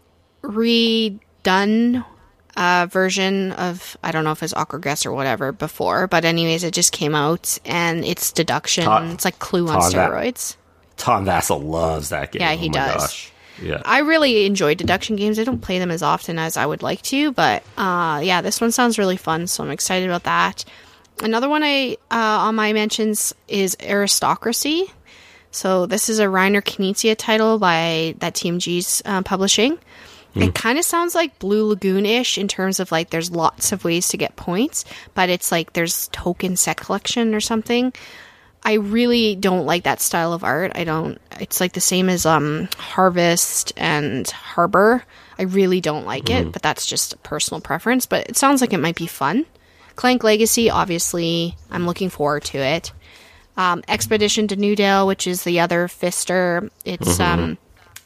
redone uh, version of, I don't know if it's Awkward Guests or whatever before, but anyways, it just came out, and it's deduction. Ta- it's like Clue on steroids. That. Tom Vassell loves that game. Yeah, he oh my does. Gosh. Yeah. I really enjoy deduction games. I don't play them as often as I would like to, but uh, yeah, this one sounds really fun, so I'm excited about that. Another one I uh, on my mentions is Aristocracy. So this is a Reiner Knizia title by that T M G's uh, publishing. Mm. It kind of sounds like Blue Lagoon-ish in terms of like there's lots of ways to get points, but it's like there's token set collection or something. I really don't like that style of art. I don't, it's like the same as um, Harvest and Harbor. I really don't like mm. it, but that's just a personal preference. But it sounds like it might be fun. Clank Legacy, obviously, I'm looking forward to it. Um, Expedition to Newdale, which is the other Fister. It's mm-hmm. um,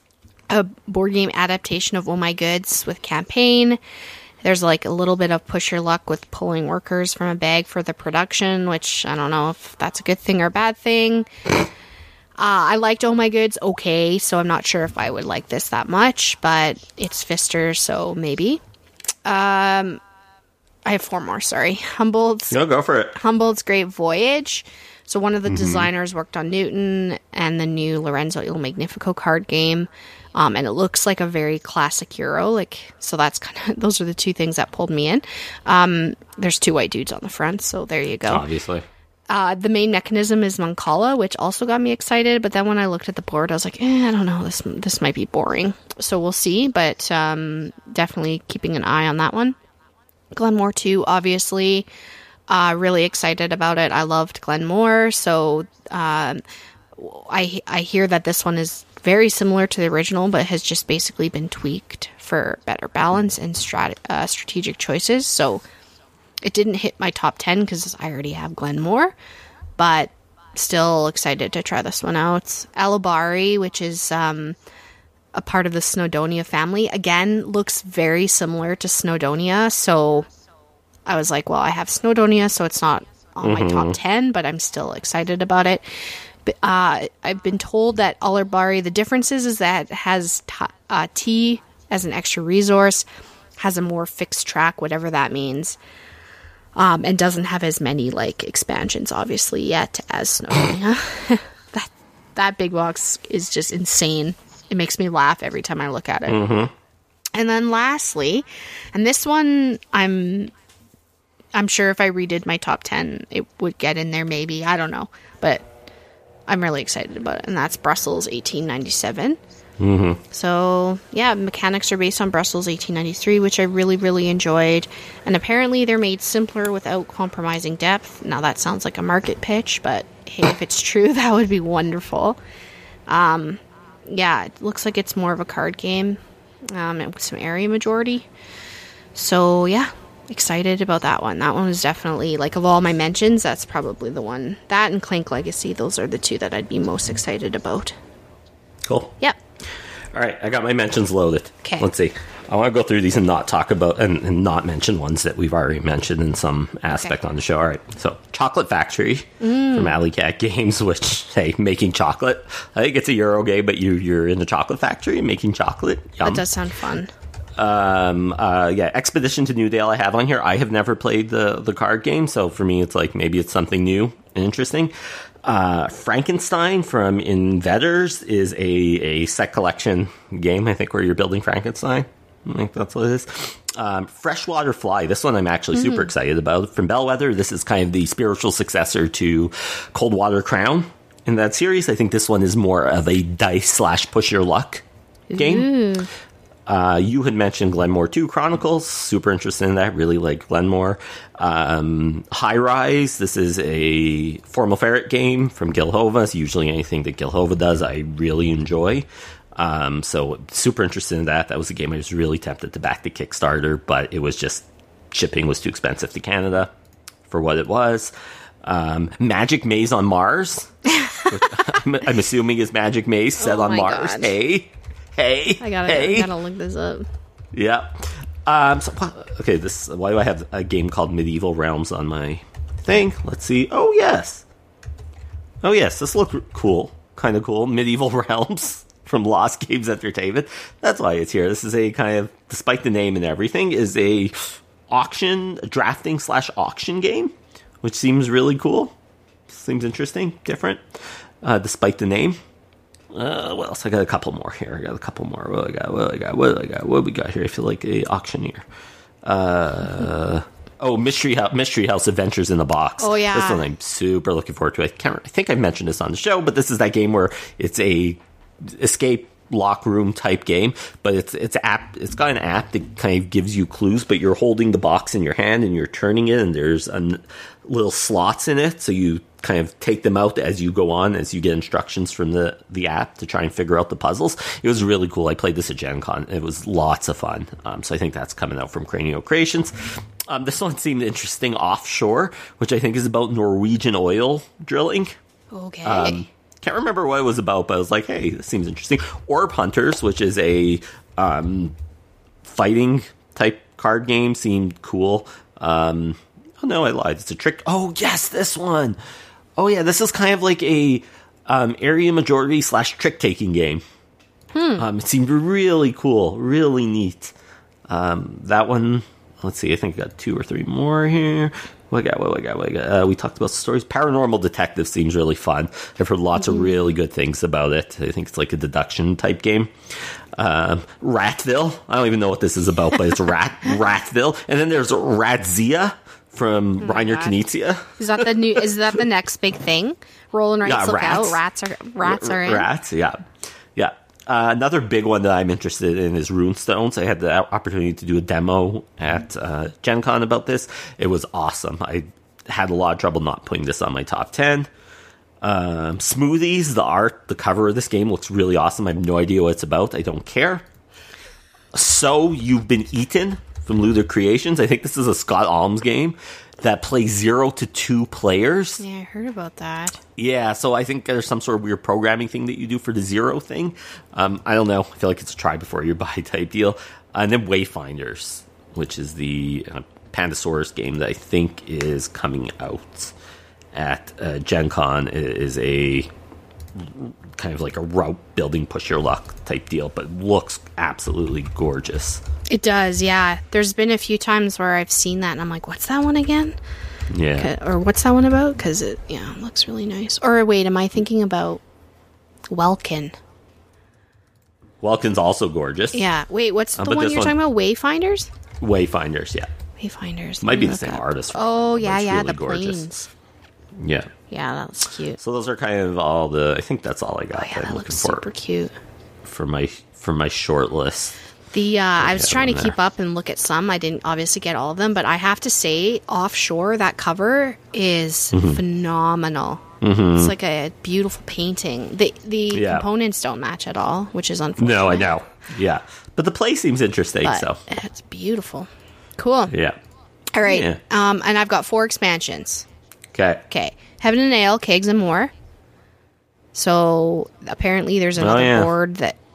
a board game adaptation of Oh My Goods with campaign. There's like a little bit of push your luck with pulling workers from a bag for the production, which I don't know if that's a good thing or a bad thing. Uh, I liked Oh My Goods okay, so I'm not sure if I would like this that much, but it's Fister, so maybe. Um, I have four more, sorry. Humboldt's, no, go for it. Humboldt's Great Voyage. So one of the mm-hmm. designers worked on Newton and the new Lorenzo Il Magnifico card game. Um, and it looks like a very classic Euro, like, so that's kind of, those are the two things that pulled me in. Um, there's two white dudes on the front, so there you go. Obviously. Uh, the main mechanism is Mancala, which also got me excited, but then when I looked at the board, I was like, eh, I don't know, this this might be boring. So we'll see, but um, definitely keeping an eye on that one. Glenmore two, obviously, uh, really excited about it. I loved Glenmore, so um, I I hear that this one is very similar to the original, but has just basically been tweaked for better balance and strat- uh, strategic choices. So it didn't hit my top ten because I already have Glenmore, but still excited to try this one out. Alibari, which is um, a part of the Snowdonia family, again, looks very similar to Snowdonia. So I was like, well, I have Snowdonia, so it's not on mm-hmm. my top ten, but I'm still excited about it. Uh, I've been told that Alibari, the differences is that it has t- uh, tea as an extra resource, has a more fixed track, whatever that means, um, and doesn't have as many like expansions, obviously, yet as Snowdonia. that that big box is just insane. It makes me laugh every time I look at it. Mm-hmm. And then lastly, and this one I'm I'm sure if I redid my top ten, it would get in there maybe. I don't know, but I'm really excited about it, and that's Brussels eighteen ninety-seven. Mm-hmm. So, yeah, mechanics are based on Brussels eighteen ninety-three, which I really, really enjoyed. And apparently they're made simpler without compromising depth. Now, that sounds like a market pitch, but hey, if it's true, that would be wonderful. Um, yeah, it looks like it's more of a card game um, and with some area majority. So, yeah. Excited about that one. That one was definitely, like, of all my mentions, that's probably the one. That and Clank Legacy, those are the two that I'd be most excited about. Cool. Yep. All right, I got my mentions loaded. Okay. Let's see. I want to go through these and not talk about and, and not mention ones that we've already mentioned in some aspect Okay. on the show. All right, so Chocolate Factory Mm. from Alley Cat Games, which hey, making chocolate. I think it's a Euro game, but you you're in the chocolate factory making chocolate. Yum. That does sound fun. Um, uh, yeah, Expedition to Newdale I have on here. I have never played the, the card game, so for me it's like maybe it's something new and interesting. Uh, Frankenstein from Inventors is a, a set collection game, I think, where you're building Frankenstein. I think that's what it is. Um, Freshwater Fly, this one I'm actually Mm-hmm. super excited about. From Bellwether, this is kind of the spiritual successor to Coldwater Crown in that series. I think this one is more of a dice slash push your luck game. Ooh. Uh, you had mentioned Glenmore two Chronicles. Super interested in that. Really like Glenmore. Um, High Rise. This is a Formal Ferret game from Gilhova. It's usually anything that Gilhova does, I really enjoy. Um, so super interested in that. That was a game I was really tempted to back the Kickstarter, but it was just shipping was too expensive to Canada for what it was. Um, Magic Maze on Mars. Which I'm, I'm assuming is Magic Maze set Oh on my Mars. God. Hey. Hey, I gotta, hey. I gotta look this up. Yeah. Um, so, okay, this. Why do I have a game called Medieval Realms on my thing? Let's see. Oh, yes. Oh, yes. This looks cool. Kind of cool. Medieval Realms from Lost Games Entertainment. That's why it's here. This is a kind of, despite the name and everything, is a auction, drafting slash auction game, which seems really cool. Seems interesting, different, uh, despite the name. Uh, what else? I got a couple more here. I got a couple more. What do I got? What do I got? What do I got? What do we got here? I feel like a auctioneer. Uh, oh, Mystery House, Mystery House Adventures in a Box. Oh, yeah. This one I'm super looking forward to. I can't. I think I mentioned this on the show, but this is that game where it's a escape lock room type game, but it's it's app. It's got an app that kind of gives you clues, but you're holding the box in your hand and you're turning it, and there's a little slots in it, so you kind of take them out as you go on, as you get instructions from the, the app to try and figure out the puzzles. It was really cool. I played this at Gen Con. It was lots of fun. Um, so I think that's coming out from Cranio Creations. Um, this one seemed interesting, Offshore, which I think is about Norwegian oil drilling. Okay. Um, can't remember what it was about, but I was like, hey, this seems interesting. Orb Hunters, which is a um, fighting type card game, seemed cool. Um, oh, no, I lied. It's a trick. Oh, yes, this one. Oh, yeah, this is kind of like a um, area majority slash trick-taking game. Hmm. Um, it seemed really cool, really neat. Um, that one, let's see, I think I got two or three more here. What I got, what I got, what I got? Uh, we talked about stories. Paranormal Detective seems really fun. I've heard lots mm-hmm. of really good things about it. I think it's like a deduction-type game. Um, Ratville. I don't even know what this is about, but it's Rat Ratville. And then there's Ratzia from oh Reiner Knizia. Is that the new? Is that the next big thing? Roll and Rights, yeah, look rats. out! Rats are rats are in. Rats, yeah, yeah. Uh, another big one that I'm interested in is Runestones. I had the opportunity to do a demo at uh, Gen Con about this. It was awesome. I had a lot of trouble not putting this on my top ten. Um, Smoothies, the art, the cover of this game looks really awesome. I have no idea what it's about. I don't care. So You've Been Eaten from Luther Creations. I think this is a Scott Alms game that plays zero to two players. Yeah, I heard about that. Yeah, so I think there's some sort of weird programming thing that you do for the zero thing. Um, I don't know. I feel like it's a try before you buy type deal. And then Wayfinders, which is the uh, Pandasaurus game that I think is coming out at uh, Gen Con, is a kind of like a route building push your luck type deal, but looks absolutely gorgeous. It does, yeah. There's been a few times where I've seen that and I'm like, what's that one again? Yeah. Or what's that one about? Because it, yeah, it looks really nice. Or wait, am I thinking about Welkin? Welkin's also gorgeous. Yeah. Wait, what's Uh, the but one this you're one- talking about? Wayfinders? Wayfinders, yeah. Wayfinders. Might be the Look same up. artist. Oh, but yeah, it's yeah, really the gorgeous. planes. Yeah. Yeah, that was cute. So those are kind of all the. I think that's all I got. Oh, yeah, that that I'm looks looking super for cute. for my for my short list. The uh, I was have trying to on keep there. up and look at some. I didn't obviously get all of them, but I have to say, Offshore, that cover is Mm-hmm. phenomenal. Mm-hmm. It's like a beautiful painting. The the Yeah. components don't match at all, which is unfortunate. No, I know. Yeah, but the play seems interesting. But so it's beautiful. Cool. yeah. All right. Yeah. Um, and I've got four expansions. Okay. Okay. Heaven and Ale, Kegs and More. So apparently there's another yeah. board that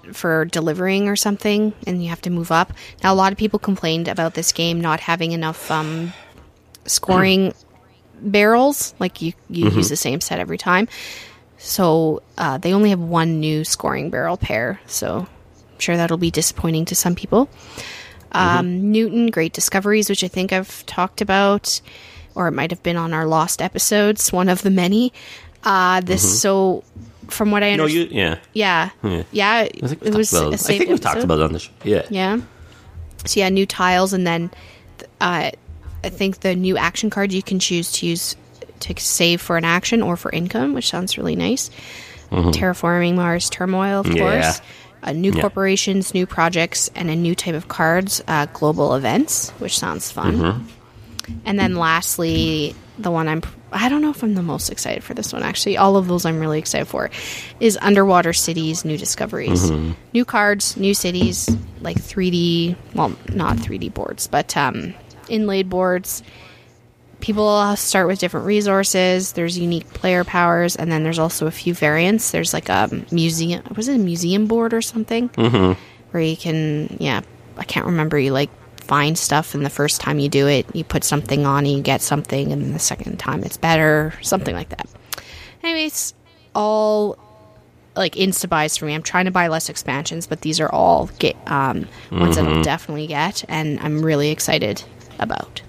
for delivering or something, and you have to move up. Now, a lot of people complained about this game not having enough um, scoring barrels. Like, you, you mm-hmm. use the same set every time. So, uh, they only have one new scoring barrel pair. So, I'm sure that'll be disappointing to some people. Um, mm-hmm. Newton, Great Discoveries, which I think I've talked about, or it might have been on our lost episodes, one of the many. Uh, this, mm-hmm. so... From what I understand, no, you, yeah, yeah, yeah. yeah I think we it was. About, a I think we episode. talked about it on the show. Yeah, yeah. So yeah, new tiles, and then uh, I think the new action cards you can choose to use to save for an action or for income, which sounds really nice. Mm-hmm. Terraforming Mars Turmoil, of yeah. course. Uh, new yeah. corporations, new projects, and a new type of cards, uh, global events, which sounds fun. Mm-hmm. And then lastly, the one I'm. I don't know if I'm the most excited for this one, actually. All of those I'm really excited for is Underwater Cities, New Discoveries. Mm-hmm. New cards, new cities, like three D, well, not three D boards, but um, inlaid boards. People start with different resources. There's unique player powers, and then there's also a few variants. There's like a museum, was it a museum board or something? Mm-hmm. Where you can, yeah, I can't remember, you like find stuff, and the first time you do it, you put something on and you get something, and then the second time it's better, something like that. Anyways, all like insta-buys for me. I'm trying to buy less expansions, but these are all get, um, ones mm-hmm. that I'll definitely get, and I'm really excited about.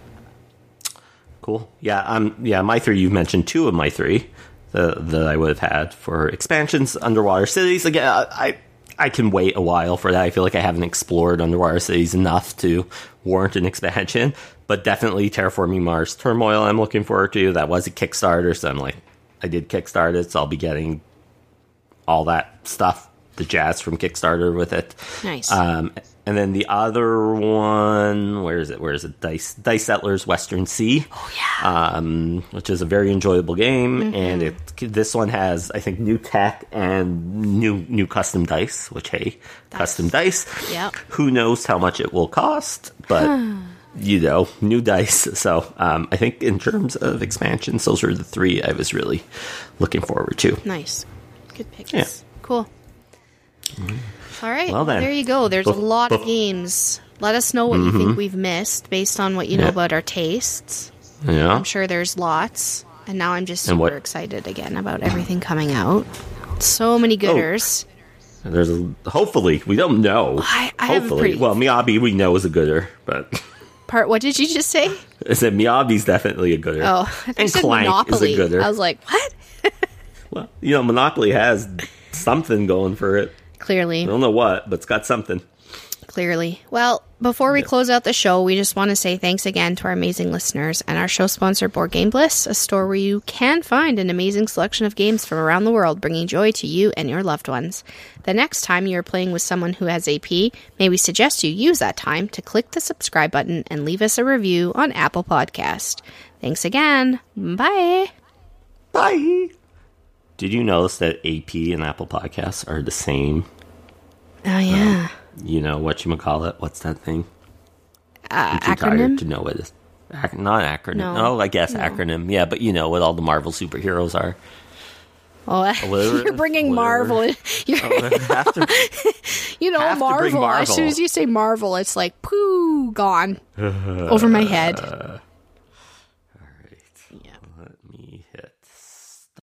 Cool. Yeah, um, yeah, my three, you've mentioned two of my three that, that I would have had for expansions. Underwater Cities, again, I, I I can wait a while for that. I feel like I haven't explored Underwater Cities enough to warrant an expansion. But definitely Terraforming Mars Turmoil I'm looking forward to. That was a Kickstarter, so I'm like, I did Kickstart it, so I'll be getting all that stuff, the jazz from Kickstarter with it. Nice. Um, and then the other one, where is it? Where is it? Dice Dice Settlers Western Sea. Oh, yeah. Um, which is a very enjoyable game. Mm-hmm. And it this one has, I think, new tech and new new custom dice, which, hey, That's, custom dice. Yep. Who knows how much it will cost, but, you know, new dice. So um, I think in terms of expansions, those are the three I was really looking forward to. Nice. Good picks. Yeah. Cool. Mm-hmm. All right, well, then. There you go. There's Bef- a lot bef- of games. Let us know what mm-hmm. you think we've missed based on what you yeah. know about our tastes. Yeah. I'm sure there's lots. And now I'm just And super what- excited again about everything coming out. So many gooders. Oh. There's a, hopefully, we don't know. I, I have a hopefully. pretty... Well, Miyabi we know is a gooder, but... Part, what did you just say? I said Miyabi's definitely a gooder. Oh, I thought and you said Clank Monopoly. is a gooder. I was like, what? Well, you know, Monopoly has something going for it. Clearly. I don't know what, but it's got something. Clearly. Well, before we yeah. close out the show, we just want to say thanks again to our amazing listeners and our show sponsor, Board Game Bliss, a store where you can find an amazing selection of games from around the world, bringing joy to you and your loved ones. The next time you're playing with someone who has A P, may we suggest you use that time to click the subscribe button and leave us a review on Apple Podcast. Thanks again. Bye. Bye. Did you notice that A P and Apple Podcasts are the same? Oh, yeah. Um, you know, whatchamacallit? What's that thing? Uh, I'm too acronym? tired to know what it is. Ac- not acronym. No. Oh, I guess No. acronym. Yeah, but you know what all the Marvel superheroes are. Oh, Whatever, you're bringing whatever. Marvel in. You're Oh, have to, you know, have to bring Marvel. Marvel. As soon as you say Marvel, it's like, poo, gone. Over my head.